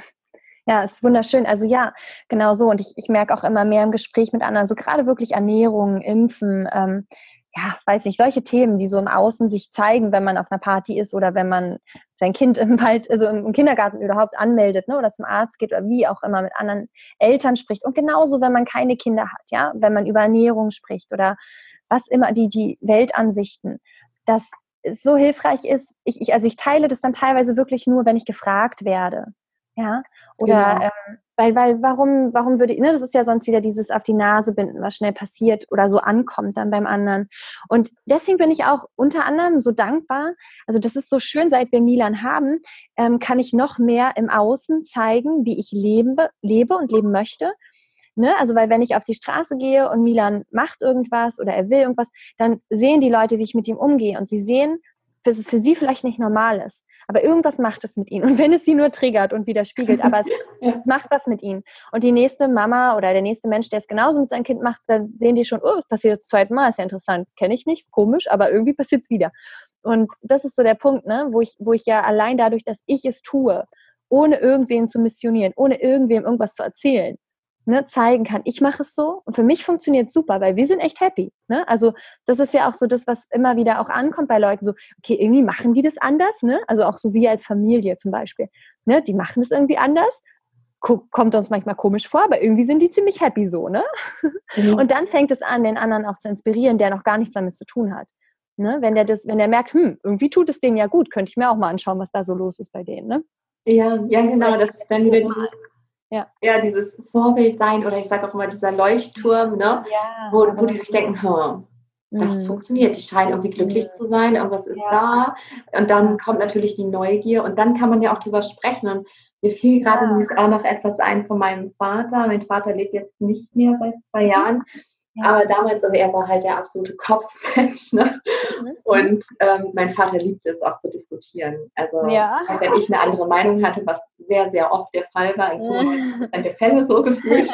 Ja, es ist wunderschön. Also ja, genau so. Und ich, ich merke auch immer mehr im Gespräch mit anderen, so gerade wirklich Ernährung, Impfen, ähm, ja, weiß nicht, solche Themen, die so im Außen sich zeigen, wenn man auf einer Party ist oder wenn man sein Kind im Wald, also im Kindergarten überhaupt anmeldet, ne, oder zum Arzt geht oder wie auch immer mit anderen Eltern spricht. Und genauso, wenn man keine Kinder hat, ja, wenn man über Ernährung spricht oder was immer, die, die Weltansichten, dass es so hilfreich ist. Ich, ich, also ich teile das dann teilweise wirklich nur, wenn ich gefragt werde. Ja, oder
Genau.
ähm, weil, weil, warum, warum würde ich, ne, das ist ja sonst wieder dieses auf die Nase binden, was schnell passiert oder so ankommt dann beim anderen. Und deswegen bin ich auch unter anderem so dankbar, also das ist so schön, seit wir Milan haben, ähm, kann ich noch mehr im Außen zeigen, wie ich lebe, lebe und leben möchte. Ne? Also weil wenn ich auf die Straße gehe und Milan macht irgendwas oder er will irgendwas, dann sehen die Leute, wie ich mit ihm umgehe und sie sehen, dass es für sie vielleicht nicht normal ist, aber irgendwas macht es mit ihnen. Und wenn es sie nur triggert und widerspiegelt, aber es
Ja.
macht was mit ihnen. Und die nächste Mama oder der nächste Mensch, der es genauso mit seinem Kind macht, dann sehen die schon, oh, das passiert jetzt zum zweiten Mal, ist ja interessant, kenne ich nicht, ist komisch, aber irgendwie passiert es wieder. Und das ist so der Punkt, ne, wo ich, wo ich ja allein dadurch, dass ich es tue, ohne irgendwen zu missionieren, ohne irgendwem irgendwas zu erzählen, ne, zeigen kann, ich mache es so und für mich funktioniert es super, weil wir sind echt happy. Ne? Also das ist ja auch so das, was immer wieder auch ankommt bei Leuten, so, okay, irgendwie machen die das anders, ne? Also auch so wir als Familie zum Beispiel, ne? Die machen das irgendwie anders, kommt uns manchmal komisch vor, aber irgendwie sind die ziemlich happy so, ne?
Mhm.
Und dann fängt es an, den anderen auch zu inspirieren, der noch gar nichts damit zu tun hat. Ne? Wenn der das, wenn der merkt, hm, irgendwie tut es denen ja gut, könnte ich mir auch mal anschauen, was da so los ist bei denen, ne?
Ja, ja, genau, das ist dann wieder dieses,
ja.
ja, dieses Vorbild sein oder ich sage auch immer dieser Leuchtturm, ne?
Ja,
wo, wo die sich denken, hm, das
mhm.
funktioniert, die scheinen irgendwie glücklich
Mhm.
zu sein, irgendwas ist
Ja.
da und dann kommt natürlich die Neugier und dann kann man ja auch drüber sprechen und mir fiel gerade
Ja.
nämlich auch noch etwas ein von meinem Vater. Mein Vater lebt jetzt nicht mehr seit zwei Jahren,
Ja.
aber damals, also er war halt der absolute Kopfmensch, ne?
Mhm.
Und ähm, mein Vater liebte es auch zu diskutieren. Also
Ja.
wenn ich eine andere Meinung hatte, was sehr, sehr oft der Fall war, in fünfundneunzig Prozent der Fälle so gefühlt.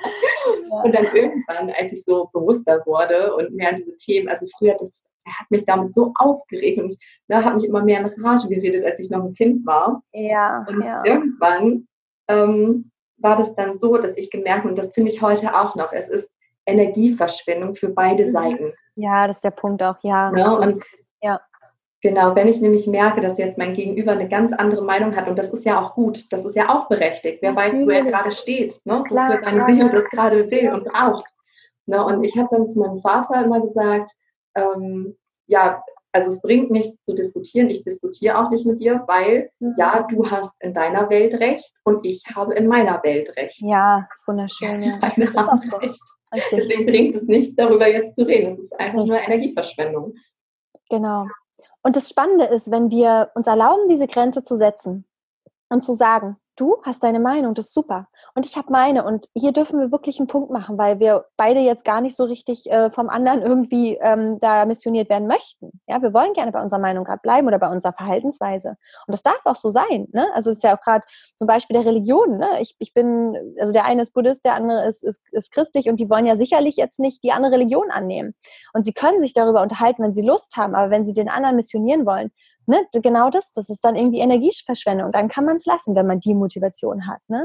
Und dann irgendwann, als ich so bewusster wurde und mehr an diese Themen, also früher, das er hat mich damit so aufgeregt und ich ne, habe mich immer mehr in Rage geredet, als ich noch ein Kind war.
Ja,
Und
ja.
irgendwann ähm, war das dann so, dass ich gemerkt habe, und das finde ich heute auch noch, es ist Energieverschwendung für beide
Mhm.
Seiten.
Ja, das ist der Punkt auch, ja.
Ne?
So,
Und
ja.
genau, wenn ich nämlich merke, dass jetzt mein Gegenüber eine ganz andere Meinung hat, und das ist ja auch gut, das ist ja auch berechtigt, wer weiß, wo er gerade steht, ne?
Klar,
wofür seine
ja,
Seele
ja.
das gerade will und braucht. Ne? Und ich habe dann zu meinem Vater immer gesagt, ähm, ja, also es bringt nichts zu diskutieren, ich diskutiere auch nicht mit dir, weil
Mhm.
ja, du hast in deiner Welt recht und ich habe in meiner Welt recht.
Ja, ist wunderschön, ja.
Beide
Ist
haben
auch so.
recht.
Richtig.
Deswegen bringt es nichts, darüber jetzt zu reden. Es ist einfach nur
Richtig.
Energieverschwendung.
Genau. Und das Spannende ist, wenn wir uns erlauben, diese Grenze zu setzen und zu sagen, du hast deine Meinung, das ist super. Und ich habe meine. Und hier dürfen wir wirklich einen Punkt machen, weil wir beide jetzt gar nicht so richtig äh, vom anderen irgendwie ähm, da missioniert werden möchten. Ja, wir wollen gerne bei unserer Meinung gerade bleiben oder bei unserer Verhaltensweise. Und das darf auch so sein. Ne? Also es ist ja auch gerade zum Beispiel der Religion. Ne? Ich, ich bin, also der eine ist Buddhist, der andere ist, ist, ist christlich und die wollen ja sicherlich jetzt nicht die andere Religion annehmen. Und sie können sich darüber unterhalten, wenn sie Lust haben, aber wenn sie den anderen missionieren wollen, ne, genau das, das ist dann irgendwie Energieverschwendung. Und dann kann man es lassen, wenn man die Motivation hat. Ne?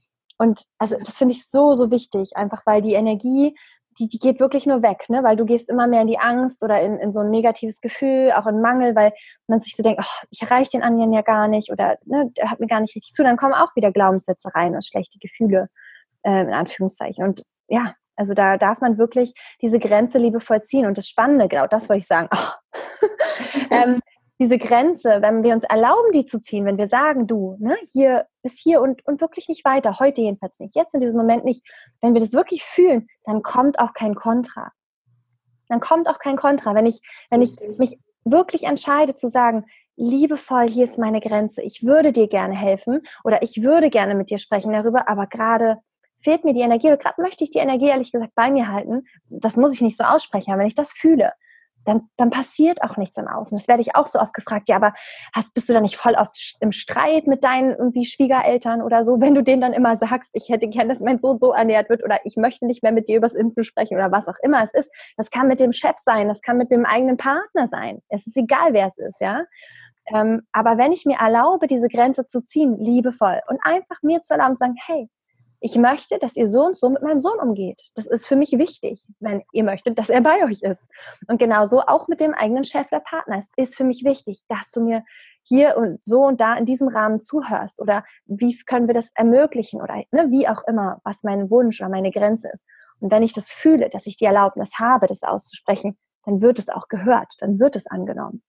Und also das finde ich so, so wichtig, einfach weil die Energie, die, die geht wirklich nur weg, ne? Weil du gehst immer mehr in die Angst oder in, in so ein negatives Gefühl, auch in Mangel, weil man sich so denkt, oh, ich erreiche den anderen ja gar nicht oder ne, der hat mir gar nicht richtig zu. Dann kommen auch wieder Glaubenssätze rein und schlechte Gefühle, äh, in Anführungszeichen. Und ja, also da darf man wirklich diese Grenze liebevoll ziehen. Und das Spannende, genau das wollte ich sagen, oh. ähm, diese Grenze, wenn wir uns erlauben, die zu ziehen, wenn wir sagen, du, ne, hier bis hier und, und wirklich nicht weiter, heute jedenfalls nicht, jetzt in diesem Moment nicht, wenn wir das wirklich fühlen, dann kommt auch kein Kontra. Dann kommt auch kein Kontra. Wenn ich, wenn ich mich wirklich entscheide zu sagen, liebevoll, hier ist meine Grenze, ich würde dir gerne helfen oder ich würde gerne mit dir sprechen darüber, aber gerade fehlt mir die Energie oder gerade möchte ich die Energie ehrlich gesagt bei mir halten. Das muss ich nicht so aussprechen, aber wenn ich das fühle, dann, dann passiert auch nichts im Außen. Das werde ich auch so oft gefragt, ja, aber hast, bist du da nicht voll oft im Streit mit deinen irgendwie Schwiegereltern oder so, wenn du denen dann immer sagst, ich hätte gern, dass mein Sohn so ernährt wird oder ich möchte nicht mehr mit dir übers Impfen sprechen oder was auch immer es ist. Das kann mit dem Chef sein, das kann mit dem eigenen Partner sein. Es ist egal, wer es ist, ja. Ähm, aber wenn ich mir erlaube, diese Grenze zu ziehen, liebevoll und einfach mir zu erlauben, zu sagen, hey, ich möchte, dass ihr so und so mit meinem Sohn umgeht. Das ist für mich wichtig, wenn ihr möchtet, dass er bei euch ist. Und genauso auch mit dem eigenen Chef oder Partner. Es ist für mich wichtig, dass du mir hier und so und da in diesem Rahmen zuhörst. Oder wie können wir das ermöglichen? Oder ne, wie auch immer, was mein Wunsch oder meine Grenze ist. Und wenn ich das fühle, dass ich die Erlaubnis habe, das auszusprechen, dann wird es auch gehört, dann wird es angenommen.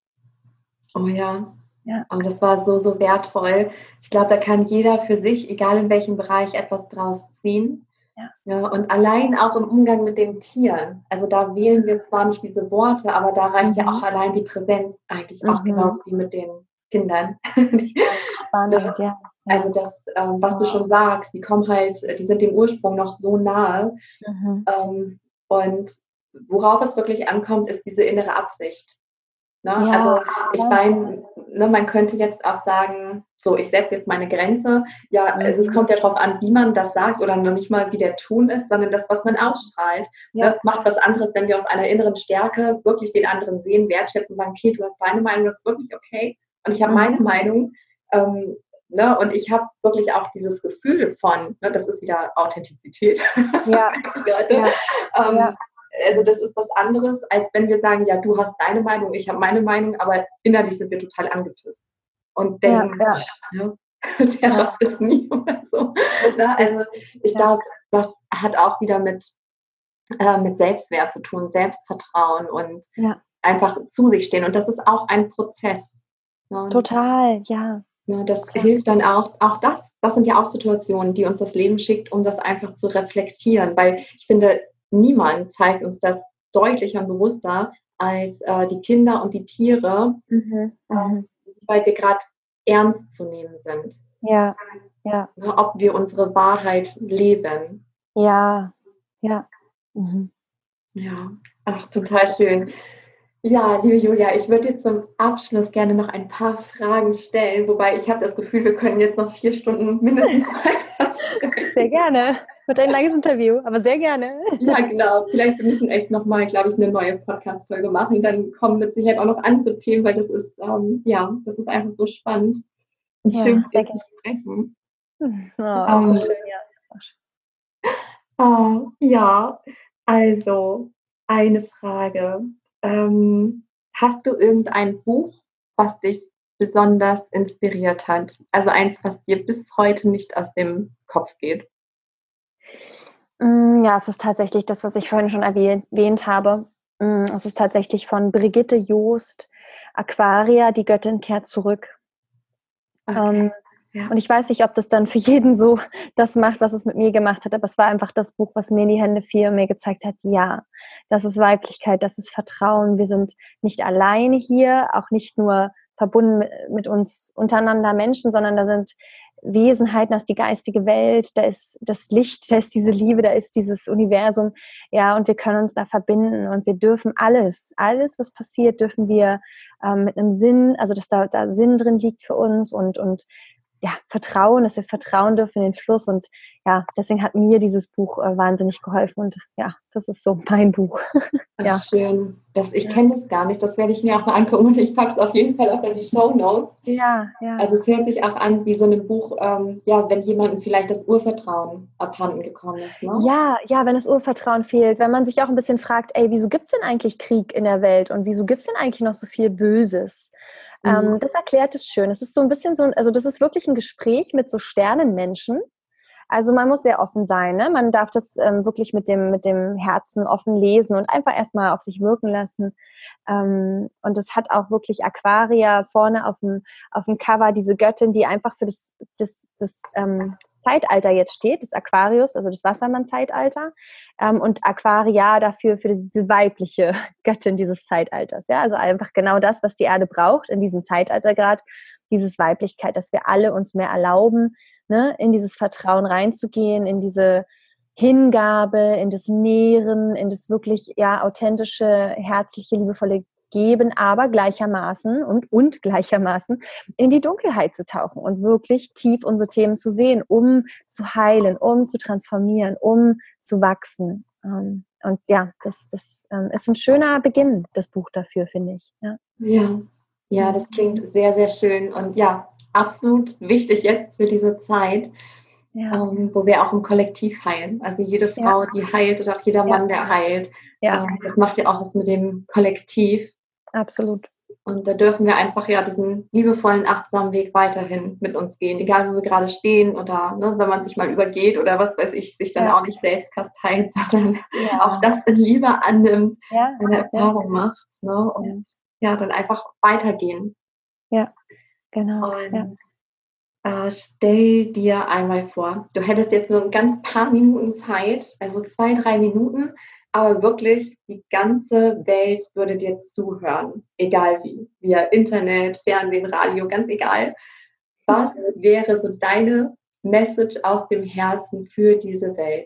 Oh ja.
Ja.
Und das war so, so wertvoll. Ich glaube, da kann jeder für sich, egal in welchem Bereich, etwas draus ziehen.
Ja.
Ja, und allein auch im Umgang mit den Tieren. Also da wählen wir zwar nicht diese Worte, aber da reicht
Mhm.
ja auch allein die Präsenz eigentlich auch
Mhm.
genauso wie mit den Kindern.
Spannend, ja.
Also das, ähm, was du schon sagst, die kommen halt, die sind dem Ursprung noch so nahe.
Mhm.
Ähm, und worauf es wirklich ankommt, ist diese innere Absicht. Ne?
Ja,
also ich
ganz
meine, ne, man könnte jetzt auch sagen, so, ich setze jetzt meine Grenze. Ja,
Mhm.
also es kommt ja darauf an, wie man das sagt oder noch nicht mal, wie der Ton ist, sondern das, was man ausstrahlt.
Ja.
Das macht was anderes, wenn wir aus einer inneren Stärke wirklich den anderen sehen, wertschätzen und sagen, okay, du hast deine Meinung, das ist wirklich okay. Und ich habe
Mhm.
meine Meinung. Ähm, ne, und ich habe wirklich auch dieses Gefühl von, ne, das ist wieder Authentizität.
Ja.
ja. Ähm,
Ja.
Also das ist was anderes, als wenn wir sagen, ja, du hast deine Meinung, ich habe meine Meinung, aber innerlich sind wir total angepisst und denken,
Ja, ja.
ne, der
Ja.
rafft es nie oder so. Ne? Also ich
Ja.
glaube, das hat auch wieder mit, äh, mit Selbstwert zu tun, Selbstvertrauen und
Ja.
einfach zu sich stehen. Und das ist auch ein Prozess. Ne?
Total, ja.
Ne, das
Klar.
hilft dann auch, auch das, das sind ja auch Situationen, die uns das Leben schickt, um das einfach zu reflektieren, weil ich finde, niemand zeigt uns das deutlicher und bewusster als äh, die Kinder und die Tiere,
Mhm.
äh,
Mhm.
weil wir gerade ernst zu nehmen sind.
Ja, ja,
Ne, ob wir unsere Wahrheit leben.
ja, ja. Mhm.
Ja, ach, total schön. Ja, liebe Julia, ich würde jetzt zum Abschluss gerne noch ein paar Fragen stellen, wobei ich habe das Gefühl, wir können jetzt noch vier Stunden mindestens weiter sprechen.
Sehr gerne. Wird ein langes Interview, aber sehr gerne.
Ja, genau. Vielleicht wir müssen echt nochmal, glaube ich, eine neue Podcast-Folge machen. Dann kommen mit Sicherheit auch noch andere Themen, weil das ist, ähm, ja, das ist einfach so spannend und
Ja,
schön, mit dir
sehr
zu
gerne.
sprechen.
Oh,
Ähm,
so schön, ja.
äh, ja, also eine Frage. Ähm, hast du irgendein Buch, was dich besonders inspiriert hat? Also eins, was dir bis heute nicht aus dem Kopf geht?
Mm, Ja, es ist tatsächlich das, was ich vorhin schon erwähnt habe. Mm, Es ist tatsächlich von Brigitte Joost, Aquaria, die Göttin kehrt zurück.
Okay.
Ähm,
Ja.
Und ich weiß nicht, ob das dann für jeden so das macht, was es mit mir gemacht hat, aber es war einfach das Buch, was mir in die Hände fiel und mir gezeigt hat, ja, das ist Weiblichkeit, das ist Vertrauen. Wir sind nicht alleine hier, auch nicht nur verbunden mit, mit uns untereinander Menschen, sondern da sind Wesenheiten, da ist die geistige Welt, da ist das Licht, da ist diese Liebe, da ist dieses Universum, ja, und wir können uns da verbinden und wir dürfen alles, alles, was passiert, dürfen wir ähm, mit einem Sinn, also dass da, da Sinn drin liegt für uns und, und ja, Vertrauen, dass wir vertrauen dürfen in den Fluss und ja, deswegen hat mir dieses Buch äh, wahnsinnig geholfen und ja, das ist so mein Buch.
Ach,
ja.
schön. Das, ich kenne das gar nicht, das werde ich mir auch mal angucken und ich packe es auf jeden Fall auch in die Shownotes.
Ja, ja.
Also es hört sich auch an wie so ein Buch, ähm, ja, wenn jemandem vielleicht das Urvertrauen abhanden gekommen ist, ne?
Ja, ja, wenn das Urvertrauen fehlt, wenn man sich auch ein bisschen fragt, ey, wieso gibt es denn eigentlich Krieg in der Welt und wieso gibt es denn eigentlich noch so viel Böses?
Mhm.
Ähm, das erklärt es schön. Es ist so ein bisschen so, also das ist wirklich ein Gespräch mit so Sternenmenschen. Also man muss sehr offen sein, ne? Man darf das ähm, wirklich mit dem, mit dem Herzen offen lesen und einfach erstmal auf sich wirken lassen. Ähm, und es hat auch wirklich Aquaria vorne auf dem, auf dem Cover, diese Göttin, die einfach für das, das, das ähm, Zeitalter jetzt steht, das Aquarius, also das Wassermann-Zeitalter, ähm, und Aquaria dafür für diese weibliche Göttin dieses Zeitalters. Ja? Also einfach genau das, was die Erde braucht in diesem Zeitalter gerade, dieses Weiblichkeit, dass wir alle uns mehr erlauben, ne, in dieses Vertrauen reinzugehen, in diese Hingabe, in das Nähren, in das wirklich ja authentische, herzliche, liebevolle Geben, aber gleichermaßen und, und gleichermaßen in die Dunkelheit zu tauchen und wirklich tief unsere Themen zu sehen, um zu heilen, um zu transformieren, um zu wachsen. Und ja, das, das ist ein schöner Beginn, das Buch dafür, finde ich. Ja.
Ja. Ja, das klingt sehr, sehr schön und ja, absolut wichtig jetzt für diese Zeit, ja. ähm, wo wir auch im Kollektiv heilen. Also jede Frau, ja. die heilt oder auch jeder Mann, ja. der heilt. Ja. Ähm, das macht ja auch was mit dem Kollektiv.
Absolut.
Und da dürfen wir einfach ja diesen liebevollen, achtsamen Weg weiterhin mit uns gehen, egal wo wir gerade stehen oder ne, wenn man sich mal übergeht oder was weiß ich, sich dann ja. auch nicht selbst kasteilt, sondern ja. auch das in Liebe annimmt, ja. eine Erfahrung ja. macht, ne, und ja, dann einfach weitergehen.
Ja, genau.
Und ja. äh, stell dir einmal vor, du hättest jetzt nur ein ganz paar Minuten Zeit, also zwei, drei Minuten, aber wirklich die ganze Welt würde dir zuhören, egal wie, via Internet, Fernsehen, Radio, ganz egal. Was wäre so deine Message aus dem Herzen für diese Welt?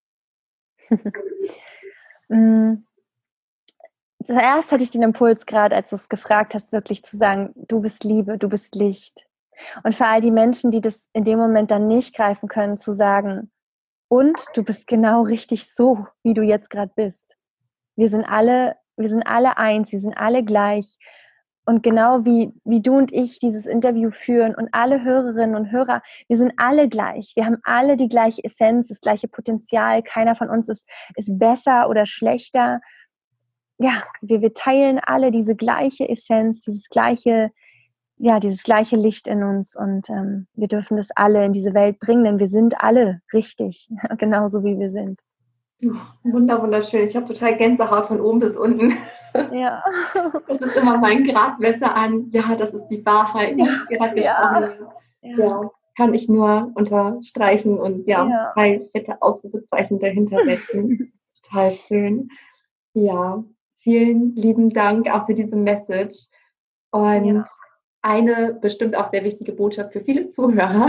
Zuerst hatte ich den Impuls gerade, als du es gefragt hast, wirklich zu sagen, du bist Liebe, du bist Licht. Und für all die Menschen, die das in dem Moment dann nicht greifen können, zu sagen, und du bist genau richtig so, wie du jetzt gerade bist. Wir sind alle, wir sind alle eins, wir sind alle gleich. Und genau wie, wie du und ich dieses Interview führen und alle Hörerinnen und Hörer, wir sind alle gleich. Wir haben alle die gleiche Essenz, das gleiche Potenzial. Keiner von uns ist, ist besser oder schlechter. Ja, wir, wir teilen alle diese gleiche Essenz, dieses gleiche, ja, dieses gleiche Licht in uns. Und ähm, wir dürfen das alle in diese Welt bringen, denn wir sind alle richtig, genauso wie wir sind.
Oh, wunder, wunderschön. Ich habe total Gänsehaut von oben bis unten.
Ja.
Das ist immer mein Gradmesser an, ja, das ist die Wahrheit, die ich gerade gesprochen habe. Ja. ja, kann ich nur unterstreichen und ja, ja. drei fette Ausrufezeichen dahinter setzen. Total schön. Ja, vielen lieben Dank auch für diese Message. Und ja. eine bestimmt auch sehr wichtige Botschaft für viele Zuhörer,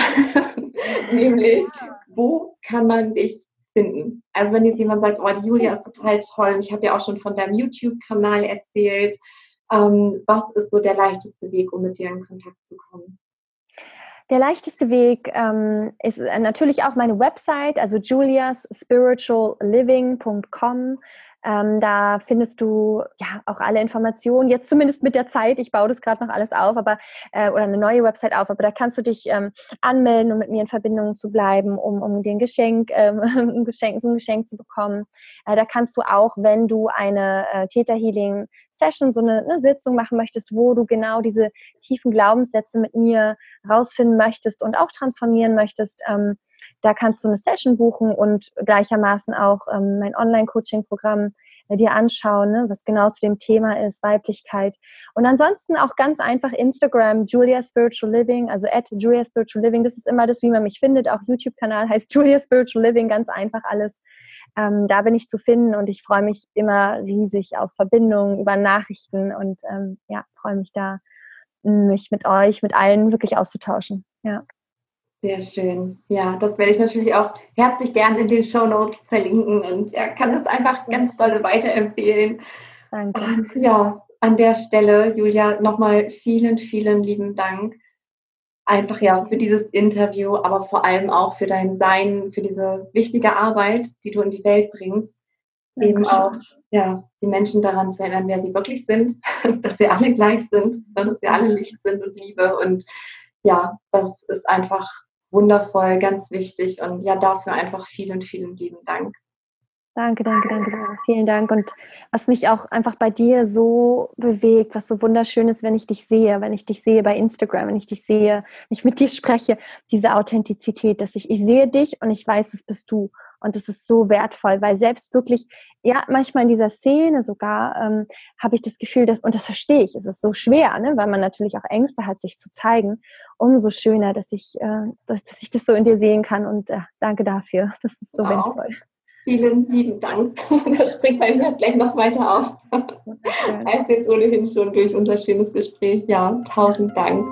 nämlich, wo kann man dich finden? Also wenn jetzt jemand sagt, oh, die Julia ist total toll und ich habe ja auch schon von deinem YouTube-Kanal erzählt, ähm, was ist so der leichteste Weg, um mit dir in Kontakt zu kommen?
Der leichteste Weg ähm, ist natürlich auch meine Website, also julias spiritual living punkt com. Ähm, da findest du ja auch alle Informationen, jetzt zumindest mit der Zeit, ich baue das gerade noch alles auf, aber äh, oder eine neue Website auf, aber da kannst du dich ähm, anmelden, um mit mir in Verbindung zu bleiben, um, um den Geschenk, ähm, ein Geschenk, so ein Geschenk zu bekommen. Äh, da kannst du auch, wenn du eine äh, Theta Healing Session, so eine, eine Sitzung machen möchtest, wo du genau diese tiefen Glaubenssätze mit mir rausfinden möchtest und auch transformieren möchtest, ähm, da kannst du eine Session buchen und gleichermaßen auch ähm, mein Online-Coaching-Programm äh, dir anschauen, ne, was genau zu dem Thema ist, Weiblichkeit. Und ansonsten auch ganz einfach Instagram, Julia Spiritual Living, also at Julia Spiritual Living. Das ist immer das, wie man mich findet. Auch YouTube-Kanal heißt Julia Spiritual Living, ganz einfach alles. Ähm, da bin ich zu finden und ich freue mich immer riesig auf Verbindungen über Nachrichten und ähm, ja, freue mich da, mich mit euch, mit allen wirklich auszutauschen. Ja.
Sehr schön. Ja, das werde ich natürlich auch herzlich gern in den Shownotes verlinken und ja, kann das einfach ganz doll weiterempfehlen.
Danke.
Und ja, an der Stelle, Julia, nochmal vielen, vielen lieben Dank. Einfach ja für dieses Interview, aber vor allem auch für dein Sein, für diese wichtige Arbeit, die du in die Welt bringst. Dankeschön. Eben auch ja, die Menschen daran zu erinnern, wer sie wirklich sind, dass sie alle gleich sind, dass sie alle Licht sind und Liebe. Und ja, das ist einfach wundervoll, ganz wichtig. Und ja, dafür einfach vielen, vielen lieben Dank.
Danke, danke, danke, Sarah. Vielen Dank. Und was mich auch einfach bei dir so bewegt, was so wunderschön ist, wenn ich dich sehe, wenn ich dich sehe bei Instagram, wenn ich dich sehe, wenn ich mit dir spreche, diese Authentizität, dass ich, ich sehe dich und ich weiß, es bist du. Und das ist so wertvoll, weil selbst wirklich, ja, manchmal in dieser Szene sogar ähm, habe ich das Gefühl, dass, und das verstehe ich, es ist so schwer, ne, weil man natürlich auch Ängste hat, sich zu zeigen. Umso schöner, dass ich, äh, dass, dass ich das so in dir sehen kann und äh, danke dafür. Das ist so
Wow.
wertvoll.
Vielen lieben Dank. Da springt mein Herz gleich noch weiter auf. Als jetzt ohnehin schon durch unser schönes Gespräch. Ja, tausend Dank.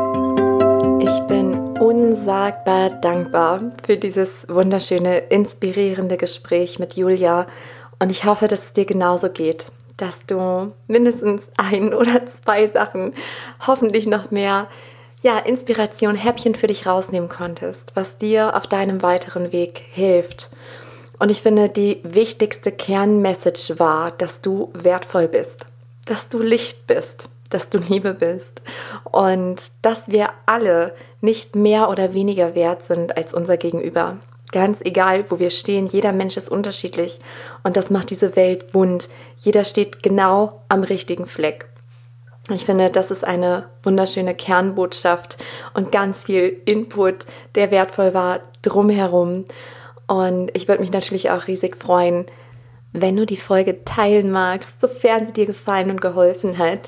Ich bin unsagbar dankbar für dieses wunderschöne, inspirierende Gespräch mit Julia. Und ich hoffe, dass es dir genauso geht, dass du mindestens ein oder zwei Sachen, hoffentlich noch mehr, ja, Inspiration, Häppchen für dich rausnehmen konntest, was dir auf deinem weiteren Weg hilft. Und ich finde, die wichtigste Kernmessage war, dass du wertvoll bist, dass du Licht bist, dass du Liebe bist und dass wir alle nicht mehr oder weniger wert sind als unser Gegenüber. Ganz egal, wo wir stehen, jeder Mensch ist unterschiedlich und das macht diese Welt bunt. Jeder steht genau am richtigen Fleck. Ich finde, das ist eine wunderschöne Kernbotschaft und ganz viel Input, der wertvoll war, drumherum. Und ich würde mich natürlich auch riesig freuen, wenn du die Folge teilen magst, sofern sie dir gefallen und geholfen hat.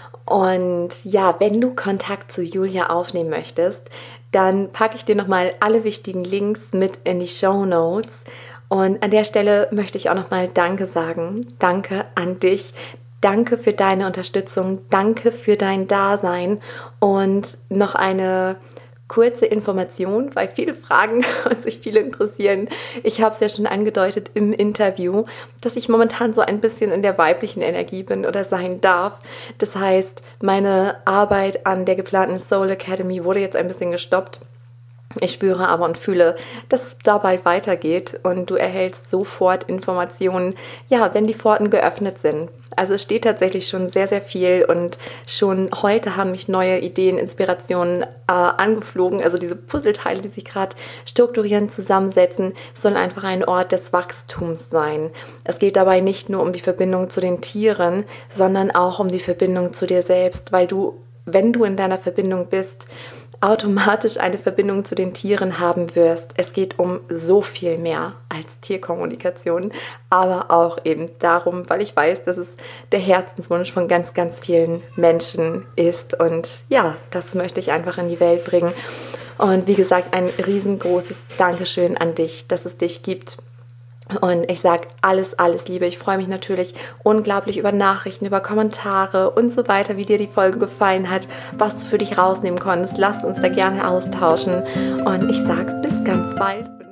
Und ja, wenn du Kontakt zu Julia aufnehmen möchtest, dann packe ich dir nochmal alle wichtigen Links mit in die Shownotes. Und an der Stelle möchte ich auch nochmal Danke sagen. Danke an dich. Danke für deine Unterstützung. Danke für dein Dasein. Und noch eine kurze Information, weil viele fragen und sich viele interessieren. Ich habe es ja schon angedeutet im Interview, dass ich momentan so ein bisschen in der weiblichen Energie bin oder sein darf. Das heißt, meine Arbeit an der geplanten Soul Academy wurde jetzt ein bisschen gestoppt. Ich spüre aber und fühle, dass es da bald weitergeht und du erhältst sofort Informationen, ja, wenn die Pforten geöffnet sind. Also es steht tatsächlich schon sehr, sehr viel und schon heute haben mich neue Ideen, Inspirationen äh, angeflogen. Also diese Puzzleteile, die sich gerade strukturieren, zusammensetzen, sollen einfach ein Ort des Wachstums sein. Es geht dabei nicht nur um die Verbindung zu den Tieren, sondern auch um die Verbindung zu dir selbst, weil du, wenn du in deiner Verbindung bist, automatisch eine Verbindung zu den Tieren haben wirst. Es geht um so viel mehr als Tierkommunikation, aber auch eben darum, weil ich weiß, dass es der Herzenswunsch von ganz, ganz vielen Menschen ist. Und ja, das möchte ich einfach in die Welt bringen. Und wie gesagt, ein riesengroßes Dankeschön an dich, dass es dich gibt. Und ich sage alles, alles Liebe. Ich freue mich natürlich unglaublich über Nachrichten, über Kommentare und so weiter, wie dir die Folge gefallen hat, was du für dich rausnehmen konntest. Lass uns da gerne austauschen. Und ich sage bis ganz bald.